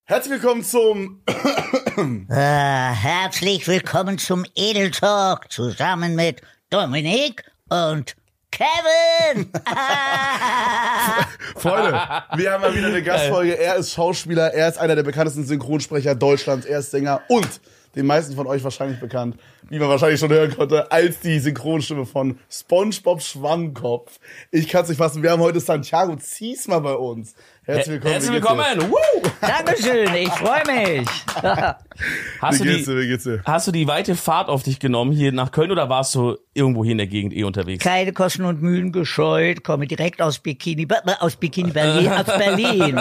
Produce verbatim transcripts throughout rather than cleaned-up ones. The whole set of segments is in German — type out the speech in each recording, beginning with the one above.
Herzlich willkommen zum äh, herzlich willkommen zum Edel Talk zusammen mit Dominik und Kevin. Freunde, wir haben mal wieder eine Gastfolge. Er ist Schauspieler, er ist einer der bekanntesten Synchronsprecher Deutschlands, er ist Sänger und den meisten von euch wahrscheinlich bekannt, wie man wahrscheinlich schon hören konnte, als die Synchronstimme von SpongeBob Schwammkopf. Ich kann es nicht fassen, wir haben heute Santiago Ziesmer bei uns. Herzlich willkommen. Herzlich willkommen. Woo! Dankeschön, ich freue mich. Hast, Wie du geht's die, dir, wie geht's dir? hast du die weite Fahrt auf dich genommen hier nach Köln oder warst du irgendwo hier in der Gegend eh unterwegs? Keine Kosten und Mühen gescheut, komme direkt aus Bikini, aus Bikini Berlin, aus Berlin.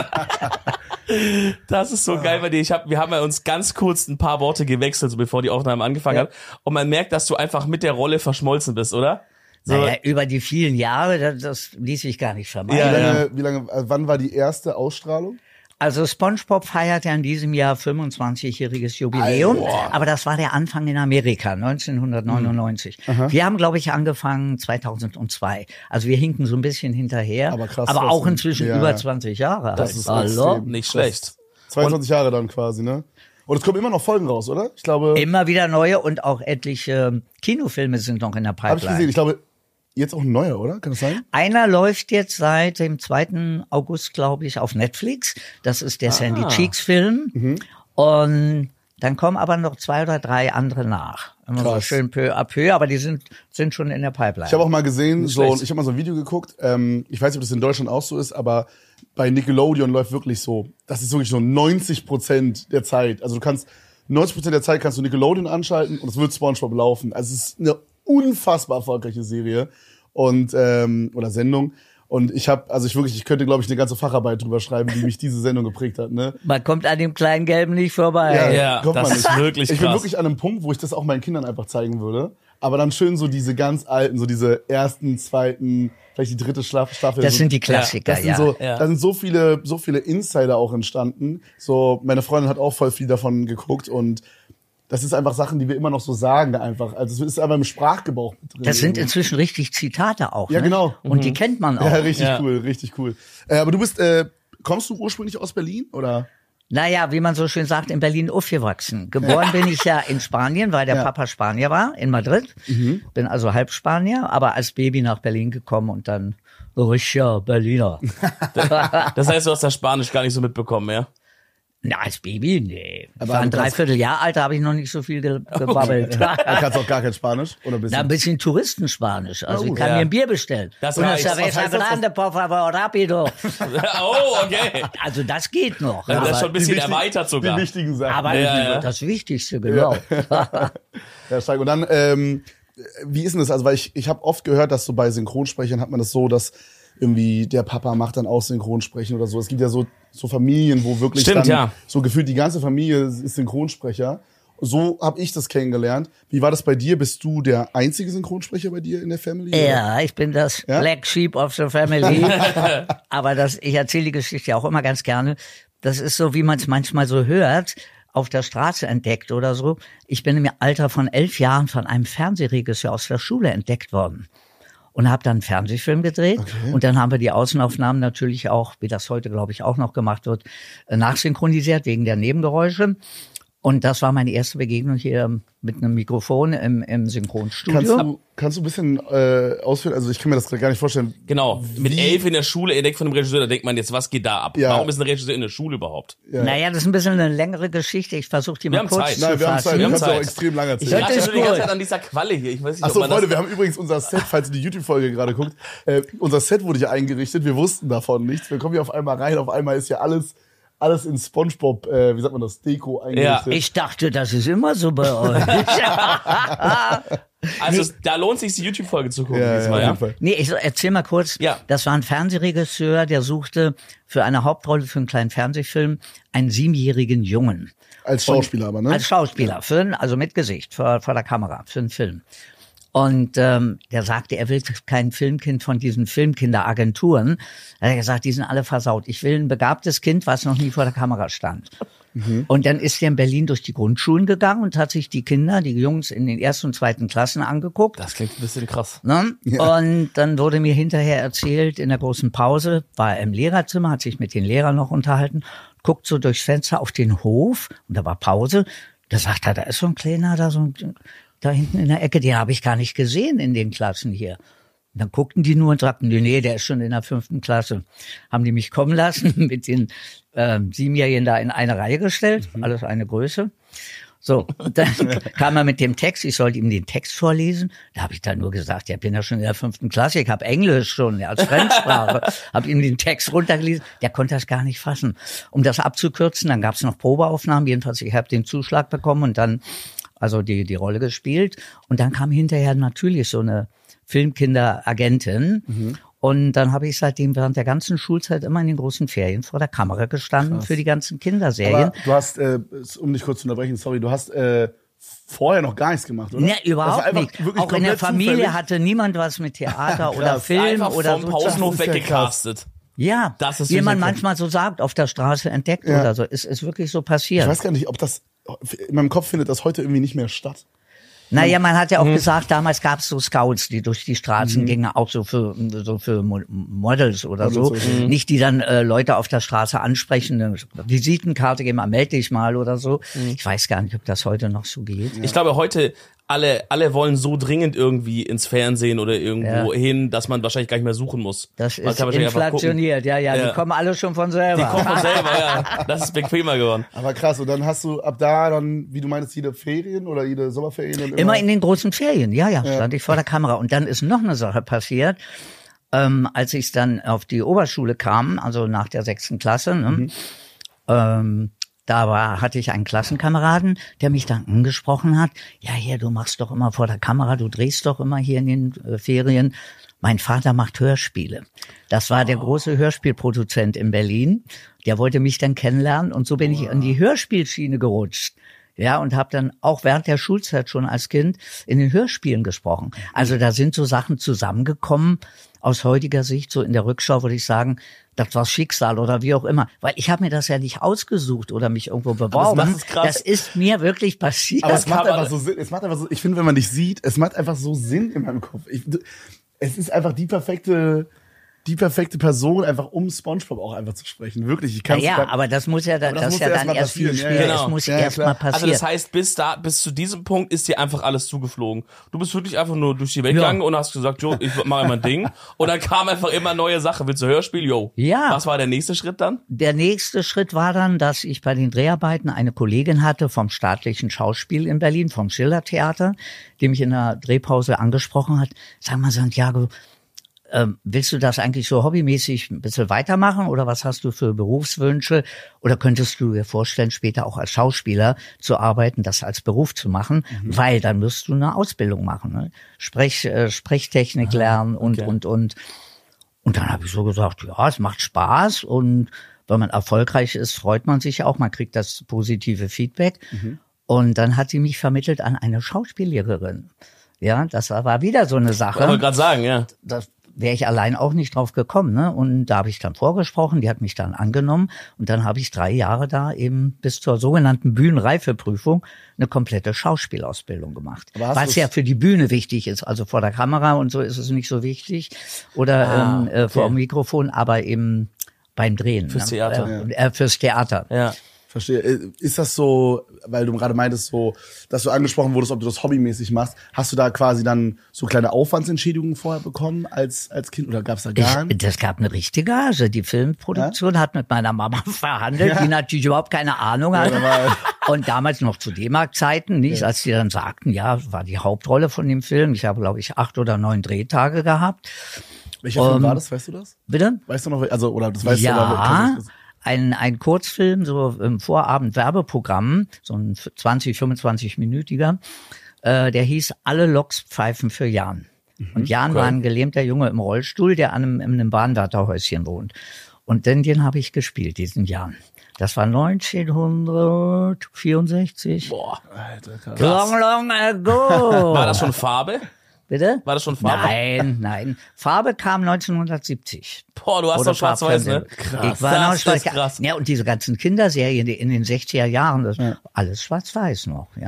Das ist so geil bei dir. Ich hab, wir haben ja uns ganz kurz ein paar Worte gewechselt, so bevor die Aufnahme angefangen Ja. hat. Und man merkt, dass du einfach mit der Rolle verschmolzen bist, oder? So, Naja, über die vielen Jahre, das, das ließ sich gar nicht vermeiden. Ja, Wie lange, wie lange, also wann war die erste Ausstrahlung? Also SpongeBob feiert ja in diesem Jahr fünfundzwanzigjähriges Jubiläum, Alter. aber das war der Anfang in Amerika, neunzehnhundertneunundneunzig. Mhm. Wir haben, glaube ich, angefangen zweitausendzwei. Also wir hinken so ein bisschen hinterher, Aber krass, aber auch trotzdem. inzwischen Ja, über ja. zwanzig Jahre alt. Das ist Hallo? extrem. nicht schlecht. zweiundzwanzig Jahre dann quasi, ne? Und es kommen immer noch Folgen raus, oder? Ich glaube, Immer wieder neue und auch etliche Kinofilme sind noch in der habe ich gesehen. Pipeline. Ich glaube, jetzt auch ein neuer, oder? Kann das sein? Einer läuft jetzt seit dem zweiten August, glaube ich, auf Netflix. Das ist der Sandy Ah. Cheeks Film. Mhm. Und dann kommen aber noch zwei oder drei andere nach. Immer so Krass. schön peu à peu, aber die sind, sind schon in der Pipeline. Ich habe auch mal gesehen, Nicht so, schlecht. ich habe mal so ein Video geguckt, ähm, ich weiß nicht, ob das in Deutschland auch so ist, aber bei Nickelodeon läuft wirklich so, das ist wirklich so neunzig Prozent der Zeit, also du kannst, neunzig Prozent der Zeit kannst du Nickelodeon anschalten und es wird SpongeBob laufen. Also es ist eine unfassbar erfolgreiche Serie und ähm, oder Sendung. Und ich habe, also ich wirklich, ich könnte, glaube ich, eine ganze Facharbeit drüber schreiben, wie mich diese Sendung geprägt hat, ne? Man kommt an dem kleinen Gelben nicht vorbei. Ja, kommt das man ist wirklich Ich bin krass. wirklich an einem Punkt, wo ich das auch meinen Kindern einfach zeigen würde. Aber dann schön so diese ganz alten, so diese ersten, zweiten, vielleicht die dritte Schlaf- Staffel. Das so, sind die Klassiker, das sind ja. so, Ja. da sind so viele, so viele Insider auch entstanden. So, meine Freundin hat auch voll viel davon geguckt und das ist einfach Sachen, die wir immer noch so sagen einfach. Also es ist einfach im Sprachgebrauch mit drin. Das sind inzwischen richtig Zitate auch. Ja, ne? genau. Und die kennt man auch. Ja, richtig Ja. cool, richtig cool. Äh, aber du bist, äh, kommst du ursprünglich aus Berlin oder? Naja, wie man so schön sagt, in Berlin aufgewachsen. Geboren bin ich ja in Spanien, weil der Ja. Papa Spanier war, in Madrid. Bin also halb Spanier, aber als Baby nach Berlin gekommen und dann richtiger Berliner. Das heißt, du hast das Spanisch gar nicht so mitbekommen, ja? Na, als Baby? Nee. Aber Aber war ein du kannst- Dreivierteljahr alt, da habe ich noch nicht so viel ge gebabbelt. Du kannst auch gar kein Spanisch oder bist Na, ein bisschen Touristenspanisch. Also Na ich gut. kann Ja. mir ein Bier bestellen. Das Una reicht. Was cerveza heißt das? grande, por favor, rapido. Oh, okay. Also das geht noch. Ja, das ist aber schon ein bisschen die wichtigen- erweitert sogar. Die wichtigen Sachen. aber Ja, ja. das Wichtigste, genau. Ja, stark. Und dann, ähm, wie ist denn das? Also, weil ich, ich habe oft gehört, dass so bei Synchronsprechern hat man das so, dass irgendwie der Papa macht dann auch Synchronsprechen oder so. Es gibt ja so, so Familien, wo wirklich Stimmt, dann ja. so gefühlt die ganze Familie ist Synchronsprecher. So habe ich das kennengelernt. Wie war das bei dir? Bist du der einzige Synchronsprecher bei dir in der Family? oder? Ja, ich bin das Ja? Black Sheep of the Family. Aber das, ich erzähle die Geschichte auch immer ganz gerne. Das ist so, wie man es manchmal so hört, auf der Straße entdeckt oder so. Ich bin im Alter von elf Jahren von einem Fernsehregisseur aus der Schule entdeckt worden. Und habe dann einen Fernsehfilm gedreht. Okay. Und dann haben wir die Außenaufnahmen natürlich auch, wie das heute, glaube ich, auch noch gemacht wird, äh, nachsynchronisiert wegen der Nebengeräusche. Und das war meine erste Begegnung hier mit einem Mikrofon im, im Synchronstudio. Kannst du, kannst du ein bisschen äh, ausführen? Also ich kann mir das gar nicht vorstellen. Genau. Mit Wie- elf in der Schule, entdeckt von dem Regisseur, da denkt man jetzt, was geht da ab? Ja. Warum ist ein Regisseur in der Schule überhaupt? Ja. Naja, das ist ein bisschen eine längere Geschichte. Ich versuche die Wir mal haben kurz Zeit. zu Nein, wir haben fassen. Zeit. Wir Wir haben können es auch Zeit. extrem lange Ich erzählen. Ja, dachte das schon ist die ganze gut. Zeit an dieser Qualle hier. Ich weiß nicht, Achso, ob man Freunde, das... wir haben übrigens unser Set, falls ihr die YouTube-Folge gerade guckt, äh, unser Set wurde hier eingerichtet, wir wussten davon nichts, wir kommen hier auf einmal rein, auf einmal ist hier alles, alles in SpongeBob, äh, wie sagt man das, Deko eingerichtet. Ich dachte, das ist immer so bei euch. Also da lohnt sich die YouTube-Folge zu gucken Ja, diesmal, ja, ja? auf jeden Fall. Nee, ich erzähl mal kurz. Ja. Das war ein Fernsehregisseur, der suchte für eine Hauptrolle für einen kleinen Fernsehfilm einen siebenjährigen Jungen. Als Schauspieler aber, ne? Als Schauspieler, für ein, also mit Gesicht, vor, vor der Kamera, für einen Film. Und ähm, der sagte, er will kein Filmkind von diesen Filmkinderagenturen. Da hat er gesagt, die sind alle versaut. Ich will ein begabtes Kind, was noch nie vor der Kamera stand. Mhm. Und dann ist er in Berlin durch die Grundschulen gegangen und hat sich die Kinder, die Jungs in den ersten und zweiten Klassen angeguckt. Das klingt ein bisschen krass. Ne? Ja. Und dann wurde mir hinterher erzählt, in der großen Pause war er im Lehrerzimmer, hat sich mit den Lehrern noch unterhalten, guckt so durchs Fenster auf den Hof und da war Pause. Da sagt er, da ist so ein Kleiner, da so ein, da hinten in der Ecke, den habe ich gar nicht gesehen in den Klassen hier. Und dann guckten die nur und sagten, nee, nee, der ist schon in der fünften Klasse. Haben die mich kommen lassen, mit den ähm, Siebenjährigen da in eine Reihe gestellt, mhm. alles eine Größe. So, und dann kam er mit dem Text, ich sollte ihm den Text vorlesen. Da habe ich dann nur gesagt, ja, ich bin ja schon in der fünften Klasse, ich habe Englisch schon ja, als Fremdsprache, habe ihm den Text runtergelesen. Der konnte das gar nicht fassen. Um das abzukürzen, dann gab es noch Probeaufnahmen, jedenfalls ich habe den Zuschlag bekommen und dann also die die Rolle gespielt. Und dann kam hinterher natürlich so eine Filmkinderagentin. Mhm. Und dann habe ich seitdem während der ganzen Schulzeit immer in den großen Ferien vor der Kamera gestanden. Krass. Für die ganzen Kinderserien. Aber du hast, äh, um dich kurz zu unterbrechen, sorry, du hast äh, vorher noch gar nichts gemacht, oder? Ne, überhaupt nicht. Auch in der Familie zufällig. Hatte niemand was mit Theater oder Film einfach oder vom so. Pausenhof weggecastet. Ja, das ist wie man manchmal so sagt, auf der Straße entdeckt ja. oder so. Es ist wirklich so passiert. Ich weiß gar nicht, ob das, in meinem Kopf findet das heute irgendwie nicht mehr statt. Naja, man hat ja auch mhm. gesagt, damals gab es so Scouts, die durch die Straßen mhm. gingen, auch so für so für Models oder so. Mhm. Nicht, die dann äh, Leute auf der Straße ansprechen, eine Visitenkarte geben, melde dich mal oder so. Mhm. Ich weiß gar nicht, ob das heute noch so geht. Ja. Ich glaube, heute alle alle wollen so dringend irgendwie ins Fernsehen oder irgendwo ja. hin, dass man wahrscheinlich gar nicht mehr suchen muss. Das ist inflationiert, ja, ja, ja, die kommen alle schon von selber. Die kommen von selber, ja. Das ist bequemer geworden. Aber krass, und dann hast du ab da dann, wie du meinst, jede Ferien oder jede Sommerferien? Dann immer, immer in den großen Ferien, ja, ja, stand ja. ich vor der Kamera. Und dann ist noch eine Sache passiert, ähm, als ich dann auf die Oberschule kam, also nach der sechsten Klasse, ne, mhm. ähm, Da war, hatte ich einen Klassenkameraden, der mich dann angesprochen hat. Ja, hier, du machst doch immer vor der Kamera, du drehst doch immer hier in den äh, Ferien. Mein Vater macht Hörspiele. Das war der große Hörspielproduzent in Berlin. Der wollte mich dann kennenlernen und so bin ich in die Hörspielschiene gerutscht. Ja, und habe dann auch während der Schulzeit schon als Kind in den Hörspielen gesprochen. Also da sind so Sachen zusammengekommen. Aus heutiger Sicht, so in der Rückschau würde ich sagen, das war Schicksal oder wie auch immer. Weil ich habe mir das ja nicht ausgesucht oder mich irgendwo beworben. Das, ist das ist mir wirklich passiert. Aber es macht einfach so Sinn. Es macht einfach so, ich finde, wenn man dich sieht, es macht einfach so Sinn in meinem Kopf. Ich, es ist einfach die perfekte... die perfekte Person, einfach um SpongeBob auch einfach zu sprechen. Wirklich, ich kann es Ja, grad, aber das muss ja, das, das muss ja dann erst viel später. Ja, genau. Es muss ja, erst mal passieren. Also das heißt, bis da, bis zu diesem Punkt ist dir einfach alles zugeflogen. Du bist wirklich einfach nur durch die Welt gegangen ja. und hast gesagt, jo, ich mache immer ein Ding. Und dann kam einfach immer neue Sachen. Willst du Hörspiel? Jo. Ja. Was war der nächste Schritt dann? Der nächste Schritt war dann, dass ich bei den Dreharbeiten eine Kollegin hatte vom staatlichen Schauspiel in Berlin, vom Schillertheater, die mich in der Drehpause angesprochen hat. Sag mal, Santiago, Ähm, willst du das eigentlich so hobbymäßig ein bisschen weitermachen oder was hast du für Berufswünsche? Oder könntest du dir vorstellen, später auch als Schauspieler zu arbeiten, das als Beruf zu machen? Mhm. Weil dann wirst du eine Ausbildung machen, ne? Sprech, äh, Sprechtechnik Aha, lernen und, okay. und, und. Und dann habe ich so gesagt, ja, es macht Spaß und wenn man erfolgreich ist, freut man sich auch, man kriegt das positive Feedback. Mhm. Und dann hat sie mich vermittelt an eine Schauspiellehrerin. Ja, das war, war wieder so eine Sache. Ich wollte gerade sagen, ja. Das, wäre ich allein auch nicht drauf gekommen, ne? Und da habe ich dann vorgesprochen, die hat mich dann angenommen und dann habe ich drei Jahre da eben bis zur sogenannten Bühnenreifeprüfung eine komplette Schauspielausbildung gemacht. Was ja für die Bühne wichtig ist, also vor der Kamera und so ist es nicht so wichtig oder ah, ähm, äh, okay. vor dem Mikrofon, aber eben beim Drehen. Fürs ne? Theater. Äh, äh, fürs Theater. Ja. Verstehe. Ist das so, weil du gerade meintest, so, dass du angesprochen wurdest, ob du das hobbymäßig machst, hast du da quasi dann so kleine Aufwandsentschädigungen vorher bekommen als als Kind oder gab's da gar nicht? Das gab eine richtige Gage. Die Filmproduktion ja? hat mit meiner Mama verhandelt, ja. die natürlich überhaupt keine Ahnung hatte. Ja, und damals noch zu D-Mark-Zeiten, nicht, ja. als die dann sagten, ja, war die Hauptrolle von dem Film. Ich habe, glaube ich, acht oder neun Drehtage gehabt. Welcher um, Film war das? Weißt du das? Bitte? Weißt du noch, also oder das weißt ja. du? Ja. Ein, ein Kurzfilm, so im Vorabend-Werbeprogramm, so ein zwanzig, fünfundzwanzig-minütiger, äh, der hieß Alle Loks pfeifen für Jan. Mhm, und Jan cool. war ein gelähmter Junge im Rollstuhl, der an einem, in einem Bahnwärterhäuschen wohnt. Und den, den habe ich gespielt, diesen Jan. Das war neunzehnhundertvierundsechzig. Boah, Alter, krass. Long, long ago. War das schon Farbe? Bitte? War das schon Farbe? Nein, nein. Farbe kam neunzehnhundertsiebzig. Boah, du hast doch schwarz-weiß, ne? Krass. Ich war noch schwarz krass. Ja, und diese ganzen Kinderserien in den sechziger Jahren, das ja. alles schwarz-weiß noch, ja, ja.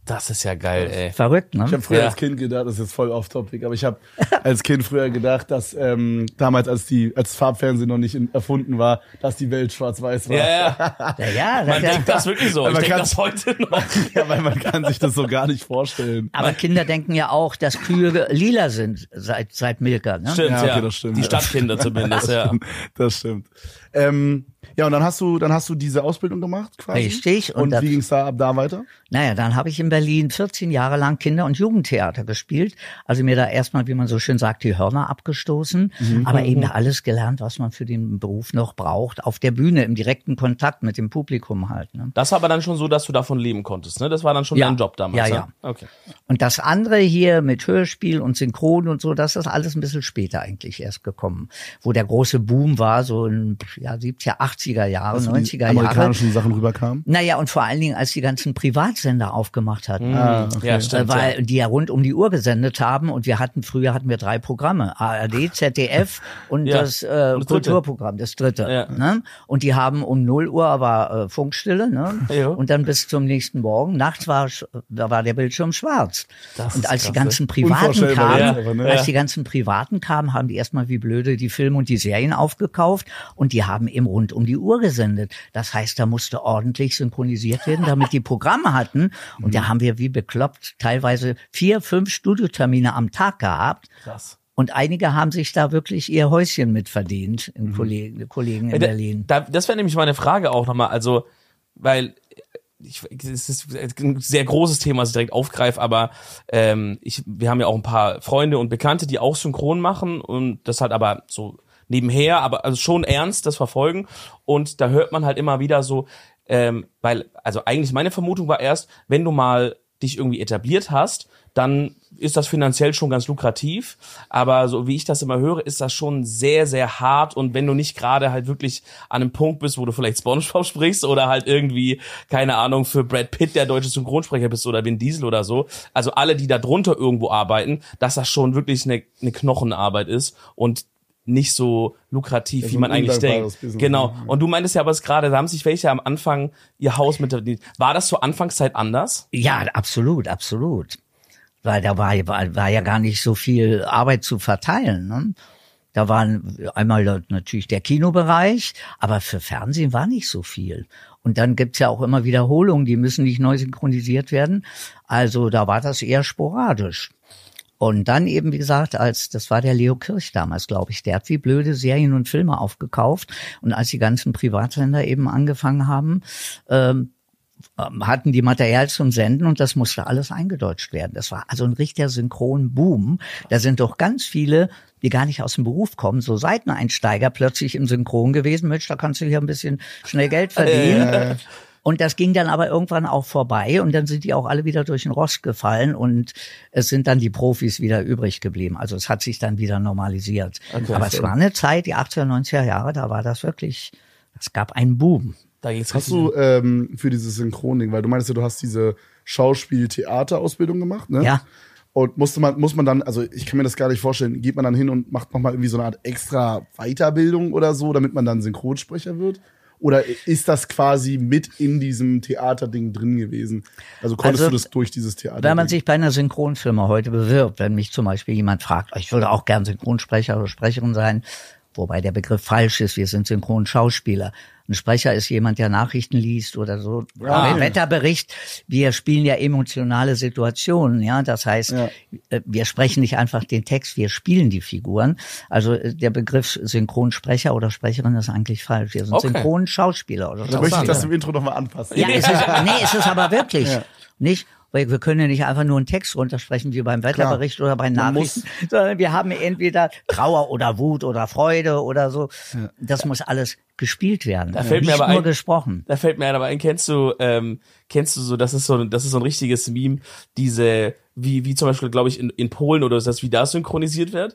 Das ist ja geil, ey. Verrückt, ne? Ich habe früher Ja. als Kind gedacht, das ist jetzt voll off-topic, aber ich habe als Kind früher gedacht, dass ähm, damals, als die als Farbfernsehen noch nicht in, erfunden war, dass die Welt schwarz-weiß war. Ja, ja. Ja, ja, das Man ja. denkt das wirklich so. Aber Ich man denke kann- das heute noch. Ja, weil man kann sich das so gar nicht vorstellen. Aber Kinder denken ja auch, dass Kühe lila sind seit seit Milka, ne? Stimmt, Ja, ja. okay, das stimmt. Die Stadtkinder zumindest, ja. Das stimmt. Ähm, ja, und dann hast du dann hast du diese Ausbildung gemacht quasi. Richtig. Und, Und das- wie ging's da ab da weiter? Naja, dann habe ich in Berlin vierzehn Jahre lang Kinder- und Jugendtheater gespielt. Also mir da erstmal, wie man so schön sagt, die Hörner abgestoßen. Mhm. Aber eben alles gelernt, was man für den Beruf noch braucht. Auf der Bühne, im direkten Kontakt mit dem Publikum halt. Ne? Das war aber dann schon so, dass du davon leben konntest, ne? Das war dann schon Ja. dein Job damals, Ja, ne? ja. Okay. Und das andere hier mit Hörspiel und Synchron und so, das ist alles ein bisschen später eigentlich erst gekommen. Wo der große Boom war, so in ja, siebziger, achtziger Jahre, Als die neunziger Jahre. amerikanischen Sachen rüberkamen. Naja, und vor allen Dingen, als die ganzen Privatsender aufgemacht hatten. Ah, okay. Ja, stimmt. Äh, weil ja. die ja rund um die Uhr gesendet haben und wir hatten früher hatten wir drei Programme, A R D, Z D F und Ja. das, äh, Und das Kulturprogramm, das dritte. Ja. Ne? Und die haben um null Uhr war äh, Funkstille, ne? Ja. Und dann bis zum nächsten Morgen. Nachts war sch- da war der Bildschirm schwarz. Das Und ist als die krass, ganzen Privaten Unvorstellbar, kamen, ja, aber, ne? als Ja. die ganzen Privaten kamen, haben die erstmal wie blöde die Filme und die Serien aufgekauft und die haben eben rund um die Uhr gesendet. Das heißt, da musste ordentlich synchronisiert werden, damit die Programme hatten. Und da haben wir wie bekloppt teilweise vier, fünf Studiotermine am Tag gehabt. Krass. Und einige haben sich da wirklich ihr Häuschen mit verdient, in Kollegen, Kollegen in Da- Berlin. Da, das wäre nämlich meine Frage auch nochmal, also, weil ich, es ist ein sehr großes Thema, was ich direkt aufgreife, aber ähm, ich, wir haben ja auch ein paar Freunde und Bekannte, die auch synchron machen und das halt aber so nebenher, aber also schon ernst das verfolgen und da hört man halt immer wieder so, ähm, weil, also eigentlich meine Vermutung war erst, wenn du mal dich irgendwie etabliert hast, dann ist das finanziell schon ganz lukrativ, aber so wie ich das immer höre, ist das schon sehr, sehr hart und wenn du nicht gerade halt wirklich an einem Punkt bist, wo du vielleicht SpongeBob sprichst oder halt irgendwie, keine Ahnung, für Brad Pitt der deutsche Synchronsprecher bist oder Vin Diesel oder so, also alle, die da drunter irgendwo arbeiten, dass das schon wirklich eine, eine Knochenarbeit ist und nicht so lukrativ, Ja, so wie ein man eigentlich undankbares denkt. Business, Genau. ne? Und du meintest ja aber es gerade, da haben sich welche am Anfang ihr Haus mit, war das zur Anfangszeit anders? Ja, absolut, absolut. Weil da war, war, war ja gar nicht so viel Arbeit zu verteilen. Ne? Da waren einmal natürlich der Kinobereich, aber für Fernsehen war nicht so viel. Und dann gibt's ja auch immer Wiederholungen, die müssen nicht neu synchronisiert werden. Also da war das eher sporadisch. Und dann eben, wie gesagt, als, das war der Leo Kirch damals, glaube ich, der hat wie blöde Serien und Filme aufgekauft. Und als die ganzen Privatsender eben angefangen haben, ähm, hatten die Material zum Senden und das musste alles eingedeutscht werden. Das war also ein richtiger Synchronboom. Da sind doch ganz viele, die gar nicht aus dem Beruf kommen, so Seiteneinsteiger plötzlich im Synchron gewesen. Mensch, da kannst du hier ein bisschen schnell Geld verdienen. Äh, Und das ging dann aber irgendwann auch vorbei und dann sind die auch alle wieder durch den Rost gefallen und es sind dann die Profis wieder übrig geblieben. Also es hat sich dann wieder normalisiert. Okay. Aber es war eine Zeit, die achtziger, neunziger Jahre, da war das wirklich, es gab einen Boom. Da ging's hast richtig- du ähm, für dieses Synchron-Ding, weil du meinst ja, du hast diese Schauspiel-Theater-Ausbildung gemacht, ne? Ja. Und musste man, muss man dann, also ich kann mir das gar nicht vorstellen, geht man dann hin und macht nochmal irgendwie so eine Art extra Weiterbildung oder so, damit man dann Synchronsprecher wird? Oder ist das quasi mit in diesem Theaterding drin gewesen? Also konntest Also, du das durch dieses Theater? Wenn man sich bei einer Synchronfirma heute bewirbt, wenn mich zum Beispiel jemand fragt, ich würde auch gern Synchronsprecher oder Sprecherin sein, wobei der Begriff falsch ist, wir sind Synchronschauspieler. Ein Sprecher ist jemand, der Nachrichten liest oder so. Ah. Ein Wetterbericht. Wir spielen ja emotionale Situationen, ja. Das heißt, Ja. äh, wir sprechen nicht einfach den Text, wir spielen die Figuren. Also äh, der Begriff Synchronsprecher oder Sprecherin ist eigentlich falsch. Wir sind Okay. Synchronschauspieler oder Da möchte ich Schauspieler. das im Intro nochmal anpassen. Ja, es ist, nee, es ist aber wirklich Ja. nicht. Weil wir können ja nicht einfach nur einen Text runtersprechen wie beim Wetterbericht oder bei Man Nachrichten, sondern wir haben entweder Trauer oder Wut oder Freude oder so. Das muss alles gespielt werden. Da fällt mir nicht aber nur ein- gesprochen. Da fällt mir aber ein, kennst du, ähm, kennst du so, das ist so, das ist so ein richtiges Meme, diese, wie, wie zum Beispiel, glaube ich, in, in Polen oder so, dass wie da synchronisiert wird?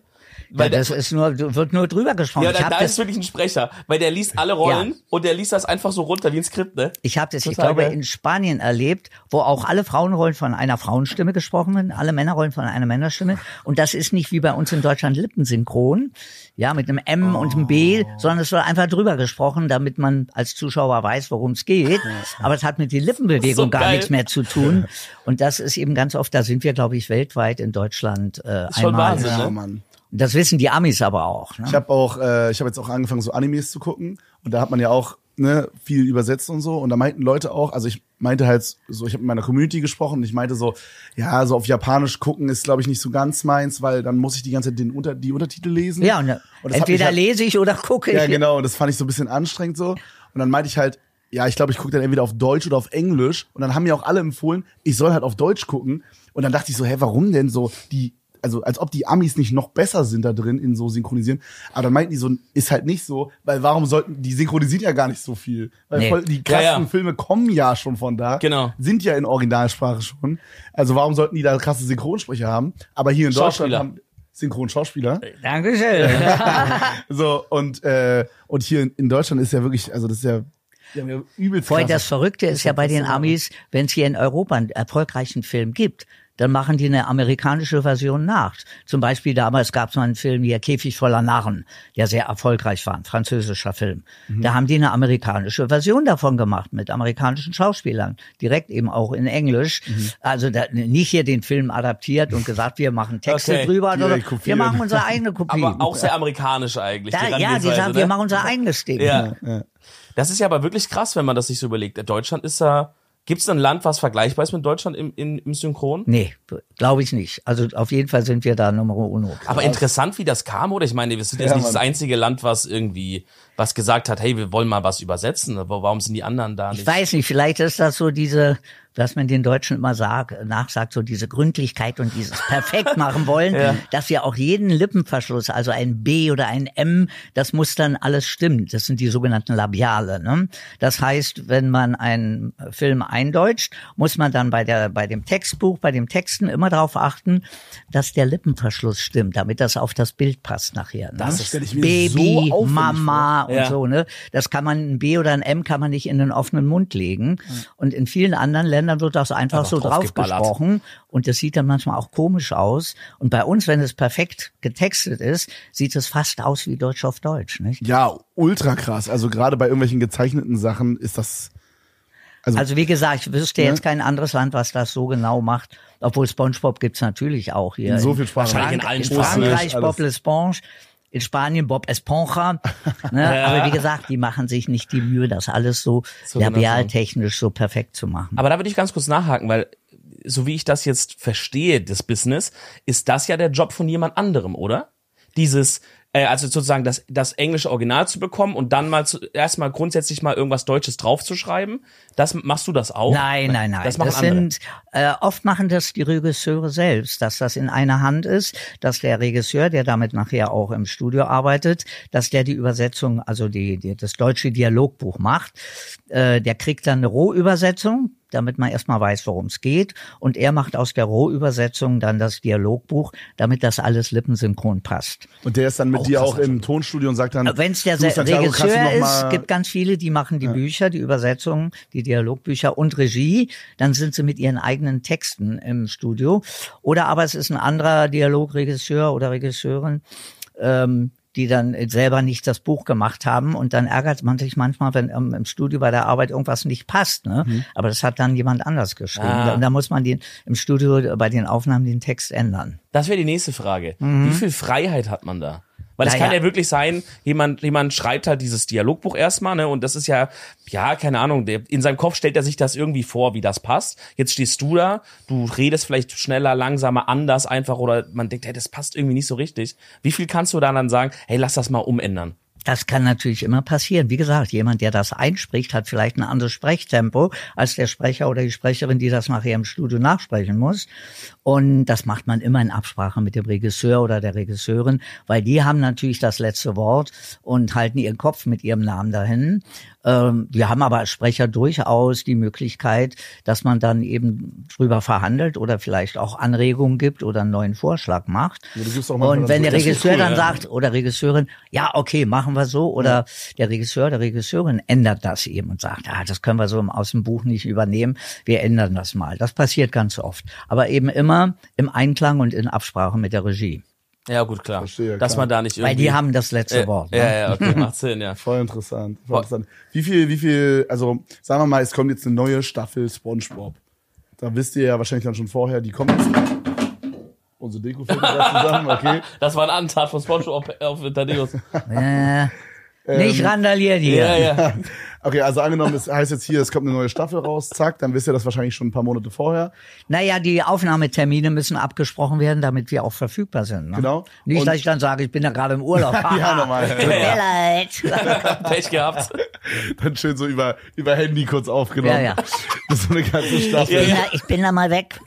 Weil ja, das der, ist nur, wird nur drüber gesprochen. ja, ich da, hab da das, ist wirklich ein Sprecher, weil der liest alle Rollen Ja. und der liest das einfach so runter wie ein Skript, ne? Ich habe das, ich Total glaube, geil. in Spanien erlebt, wo auch alle Frauenrollen von einer Frauenstimme gesprochen werden, alle Männerrollen von einer Männerstimme. Und das ist nicht wie bei uns in Deutschland lippensynchron, ja, mit einem M und einem B, sondern es wird einfach drüber gesprochen, damit man als Zuschauer weiß, worum es geht. Aber es hat mit der Lippenbewegung So gar geil. nichts mehr zu tun. Und das ist eben ganz oft, da sind wir, glaube ich, weltweit in Deutschland äh, Ist schon einmal. Wahnsinn, Ja, ne? Mann. Das wissen die Amis aber auch. Ne? Ich habe auch, äh, ich habe jetzt auch angefangen, so Animes zu gucken. Und da hat man ja auch ne, viel übersetzt und so. Und da meinten Leute auch, also ich meinte halt so, ich habe mit meiner Community gesprochen und ich meinte so, ja, so auf Japanisch gucken ist, glaube ich, nicht so ganz meins, weil dann muss ich die ganze Zeit den Unter, die Untertitel lesen. Ja, und, Und das hat mich entweder halt- lese ich oder gucke ich. Ja, genau. Und das fand ich so ein bisschen anstrengend so. Und dann meinte ich halt, ja, ich glaube, ich gucke dann entweder auf Deutsch oder auf Englisch. Und dann haben mir auch alle empfohlen, ich soll halt auf Deutsch gucken. Und dann dachte ich so, hä, warum denn so die, also als ob die Amis nicht noch besser sind da drin in so Synchronisieren. Aber dann meinten die so, ist halt nicht so, weil warum sollten, die synchronisieren ja gar nicht so viel. Weil Nee. voll, die krassen Ja, ja. Filme kommen ja schon von da. Genau. Sind ja in Originalsprache schon. Also warum sollten die da krasse Synchronsprecher haben? Aber hier in Deutschland Schauspieler. haben Synchronschauspieler. Dankeschön. So, und, äh, und hier in, in Deutschland ist ja wirklich, also das ist ja, die haben ja übelst Vorher, krasse- das Verrückte ist ja bei den Amis, wenn es hier in Europa einen erfolgreichen Film gibt, dann machen die eine amerikanische Version nach. Zum Beispiel damals gab es mal einen Film hier, Käfig voller Narren, der sehr erfolgreich war, ein französischer Film. Mhm. Da haben die eine amerikanische Version davon gemacht, mit amerikanischen Schauspielern, direkt eben auch in Englisch. Mhm. Also da, nicht hier den Film adaptiert und gesagt, wir machen Texte Okay. drüber, sondern Direkt wir kopieren. machen unsere eigene Kopie. Aber auch sehr amerikanisch eigentlich. da, die ja, die Herangehensweise, sagen, ne? wir machen unser eigenes Ding. Ja. Ja. Das ist ja aber wirklich krass, wenn man das sich so überlegt. Deutschland ist ja, gibt es ein Land, was vergleichbar ist mit Deutschland im, im, im Synchron? Nee, glaube ich nicht. Also auf jeden Fall sind wir da Nummer uno. Aber interessant, wie das kam, oder? Ich meine, wir sind jetzt Ja, nicht das Mann. einzige Land, was irgendwie was gesagt hat, hey, wir wollen mal was übersetzen. Aber warum sind die anderen da nicht? Ich weiß nicht, vielleicht ist das so diese, was man den Deutschen immer sagt, nachsagt, so diese Gründlichkeit und dieses perfekt machen wollen, Ja. dass wir auch jeden Lippenverschluss, also ein B oder ein M, das muss dann alles stimmen. Das sind die sogenannten Labiale. Ne? Das heißt, wenn man einen Film eindeutscht, muss man dann bei der bei dem Textbuch, bei dem Texten immer darauf achten, dass der Lippenverschluss stimmt, damit das auf das Bild passt nachher. Ne? Das stell ich mir Baby, so aufwendig Mama und Ja. so. Ne? Das kann man, ein B oder ein M kann man nicht in den offenen Mund legen. Und in vielen anderen Ländern wird das einfach, Einfach so draufgeballert. draufgesprochen. Und das sieht dann manchmal auch komisch aus. Und bei uns, wenn es perfekt getextet ist, sieht es fast aus wie Deutsch auf Deutsch. Nicht? Ja, ultra krass. Also gerade bei irgendwelchen gezeichneten Sachen ist das. Also, Also wie gesagt, ich wüsste Ne? jetzt kein anderes Land, was das so genau macht. Obwohl SpongeBob gibt's natürlich auch hier. In so viel Sprachen. Wahrscheinlich in allen in Sprachen. Frankreich Alles. Bob l'Esponge, in Spanien Bob Esponja. Ne? Ja. Aber wie gesagt, die machen sich nicht die Mühe, das alles so So genau labialtechnisch so perfekt zu machen. Aber da würde ich ganz kurz nachhaken, weil so wie ich das jetzt verstehe, das Business, ist das ja der Job von jemand anderem, oder? Dieses, äh, also sozusagen das, das englische Original zu bekommen und dann mal zu, erstmal grundsätzlich mal irgendwas Deutsches draufzuschreiben. Das machst du das auch? Nein, nein, nein. Das machen das andere. sind äh, oft machen das die Regisseure selbst, dass das in einer Hand ist, dass der Regisseur, der damit nachher auch im Studio arbeitet, dass der die Übersetzung, also die, die das deutsche Dialogbuch macht. Äh, der kriegt dann eine Rohübersetzung, damit man erstmal weiß, worum es geht. Und er macht aus der Rohübersetzung dann das Dialogbuch, damit das alles lippensynchron passt. und der ist dann mit Auch dir krass, auch im Tonstudio und sagt dann, Wenn es der du, Santiago, kannst du Regisseur noch ist, mal- gibt ganz viele, die machen die Bücher, die Übersetzungen, die Dialogbücher und Regie. Dann sind sie mit ihren eigenen Texten im Studio. Oder aber es ist ein anderer Dialogregisseur oder Regisseurin, ähm, die dann selber nicht das Buch gemacht haben. Und dann ärgert man sich manchmal, wenn ähm, im Studio bei der Arbeit irgendwas nicht passt. Ne? Mhm. Aber das hat dann jemand anders geschrieben. Ah. Und da muss man den im Studio bei den Aufnahmen den Text ändern. Das wäre die nächste Frage. Wie viel Freiheit hat man da? Weil es Naja. kann ja wirklich sein, jemand, jemand schreibt halt dieses Dialogbuch erstmal, ne, und das ist ja, ja, keine Ahnung, der, in seinem Kopf stellt er sich das irgendwie vor, wie das passt. Jetzt stehst du da, du redest vielleicht schneller, langsamer, anders einfach, oder man denkt, hey, das passt irgendwie nicht so richtig. Wie viel kannst du da dann sagen, hey, lass das mal umändern? Das kann natürlich immer passieren. Wie gesagt, jemand, der das einspricht, hat vielleicht ein anderes Sprechtempo als der Sprecher oder die Sprecherin, die das nachher im Studio nachsprechen muss. Und das macht man immer in Absprache mit dem Regisseur oder der Regisseurin, weil die haben natürlich das letzte Wort und halten ihren Kopf mit ihrem Namen dahin. Ähm, wir haben aber als Sprecher durchaus die Möglichkeit, dass man dann eben drüber verhandelt oder vielleicht auch Anregungen gibt oder einen neuen Vorschlag macht. Ja, du gibst auch und wenn der Regisseur cool, dann ja. sagt oder Regisseurin, ja, okay, machen wir so, oder ja. der Regisseur, der Regisseurin ändert das eben und sagt, ah, das können wir so aus dem Buch nicht übernehmen, wir ändern das mal. Das passiert ganz oft. Aber eben immer im Einklang und in Absprache mit der Regie. Ja, gut, klar. Verstehe, Dass klar. man da nicht irgendwie... Weil die haben das letzte äh, Wort. Ne? Ja, ja, okay, macht Sinn, ja. Voll interessant. Voll interessant. Wie viel, wie viel, also sagen wir mal, es kommt jetzt eine neue Staffel SpongeBob. Da wisst ihr ja wahrscheinlich dann schon vorher, die kommt jetzt. Unsere Deko fällt gerade zusammen, okay. Das war ein Antat von SpongeBob auf, auf Thaddeus. Äh, nicht randalieren hier. Ja, ja. Okay, also angenommen, es heißt jetzt hier, es kommt eine neue Staffel raus, zack, dann wisst ihr das wahrscheinlich schon ein paar Monate vorher. Naja, die Aufnahmetermine müssen abgesprochen werden, damit wir auch verfügbar sind. Ne? Genau. Nicht, Und- dass ich dann sage, ich bin da gerade im Urlaub. Ja, normal. Tut mir leid. Pech gehabt. Dann schön so über, über Handy kurz aufgenommen. Ja, ja. Das ist so eine ganze Staffel. Ich bin da, ich bin da mal weg.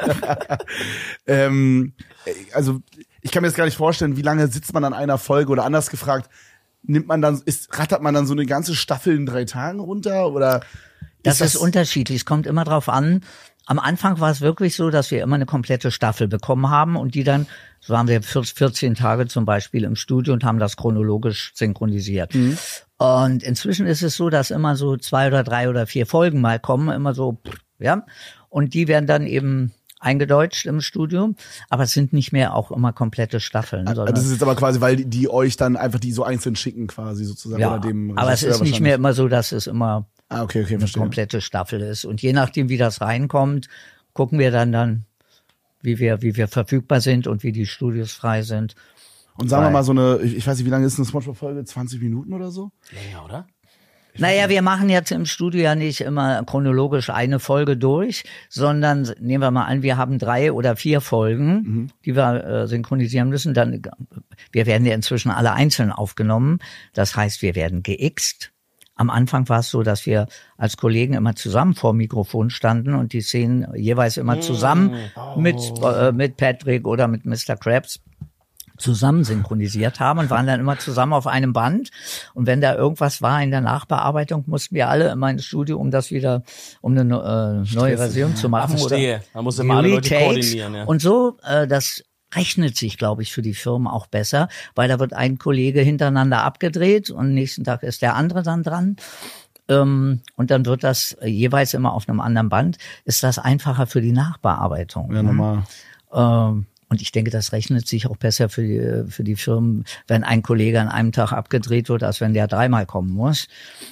Ähm, also ich kann mir jetzt gar nicht vorstellen, wie lange sitzt man an einer Folge oder anders gefragt, nimmt man dann, ist, rattert man dann so eine ganze Staffel in drei Tagen runter oder? Das ist unterschiedlich. Es kommt immer drauf an. Am Anfang war es wirklich so, dass wir immer eine komplette Staffel bekommen haben und die dann, so haben wir vierzehn Tage zum Beispiel im Studio und haben das chronologisch synchronisiert. Mhm. Und inzwischen ist es so, dass immer so zwei oder drei oder vier Folgen mal kommen, immer so, ja. Und die werden dann eben eingedeutscht im Studio, aber es sind nicht mehr auch immer komplette Staffeln. Also das ist jetzt aber quasi, weil die, die euch dann einfach die so einzeln schicken quasi sozusagen. Ja, oder dem aber es ist nicht mehr immer so, dass es immer Ah, okay, okay, eine verstehe. komplette Staffel ist. Und je nachdem, wie das reinkommt, gucken wir dann dann, wie wir, wie wir verfügbar sind und wie die Studios frei sind. Und sagen wir Weil- mal so eine, ich ich weiß nicht, wie lange ist eine SpongeBob-Folge? zwanzig Minuten oder so? Länger, oder? Naja, wir machen jetzt im Studio ja nicht immer chronologisch eine Folge durch, sondern nehmen wir mal an, wir haben drei oder vier Folgen, mhm. die wir äh, synchronisieren müssen. Dann, wir werden ja inzwischen alle einzeln aufgenommen. Das heißt, wir werden geixt. Am Anfang war es so, dass wir als Kollegen immer zusammen vor dem Mikrofon standen und die Szenen jeweils immer zusammen Oh. mit äh, mit Patrick oder mit Mister Krabs zusammen synchronisiert haben und waren dann immer zusammen auf einem Band. Und wenn da irgendwas war in der Nachbearbeitung, mussten wir alle immer ins Studio, um das wieder, um eine äh, neue Version zu machen. Ah, verstehe. Oder Man muss immer alle Leute Retakes. koordinieren, ja. Und so, äh, das rechnet sich, glaube ich, für die Firmen auch besser, weil da wird ein Kollege hintereinander abgedreht und nächsten Tag ist der andere dann dran. Ähm, und dann wird das jeweils immer auf einem anderen Band. Ist das einfacher für die Nachbearbeitung. Ja, normal. Ähm, Und ich denke, das rechnet sich auch besser für die, für die Firmen, wenn ein Kollege an einem Tag abgedreht wird, als wenn der dreimal kommen muss.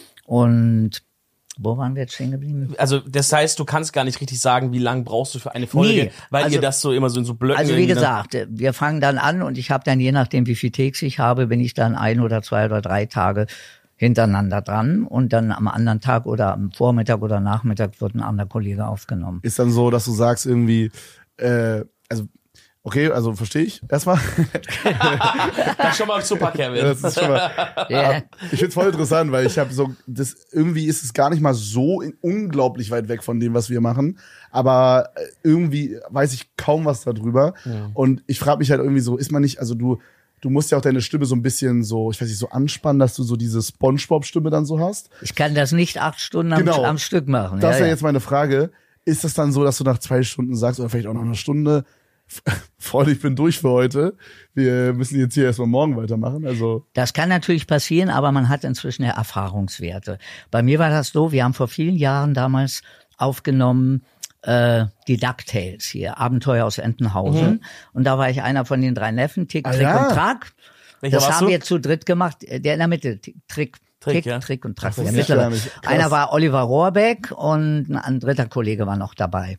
Und wo waren wir jetzt stehen geblieben? Also das heißt, du kannst gar nicht richtig sagen, wie lang brauchst du für eine Folge, Nee, weil also- ihr das so immer so in so Blöcken... Also wie irgendwie dann- gesagt, wir fangen dann an und ich habe dann, je nachdem wie viel Takes ich habe, bin ich dann ein oder zwei oder drei Tage hintereinander dran und dann am anderen Tag oder am Vormittag oder Nachmittag wird ein anderer Kollege aufgenommen. Ist dann so, dass du sagst irgendwie, äh, also okay, also verstehe ich erstmal. Das ist schon mal super, Kevin. Das ist schon mal, Ja. ich find's voll interessant, weil ich habe so, das irgendwie ist es gar nicht mal so in- unglaublich weit weg von dem, was wir machen, aber äh, irgendwie weiß ich kaum was darüber. Und ich frage mich halt irgendwie so, ist man nicht, also du, du musst ja auch deine Stimme so ein bisschen so, ich weiß nicht, so anspannen, dass du so diese SpongeBob-Stimme dann so hast. Ich kann das nicht acht Stunden am, Genau. am Stück machen. Das ja, ist ja ja. jetzt meine Frage. Ist das dann so, dass du nach zwei Stunden sagst, oder vielleicht auch noch eine Stunde, Freunde, ich bin durch für heute. Wir müssen jetzt hier erstmal morgen weitermachen. Also Das kann natürlich passieren, aber man hat inzwischen ja Erfahrungswerte. Bei mir war das so, wir haben vor vielen Jahren damals aufgenommen äh, die DuckTales hier, Abenteuer aus Entenhausen. Mhm. Und da war ich einer von den drei Neffen, Tick, Ah, Trick ja. und Track. Welcher Das warst haben du? wir zu dritt gemacht, der in der Mitte, Tick, Trick. Trick, Tick, ja. Trick und Track. Das Der wusste ich gar mittlere. nicht. Krass. Einer war Oliver Rohrbeck und ein, ein dritter Kollege war noch dabei.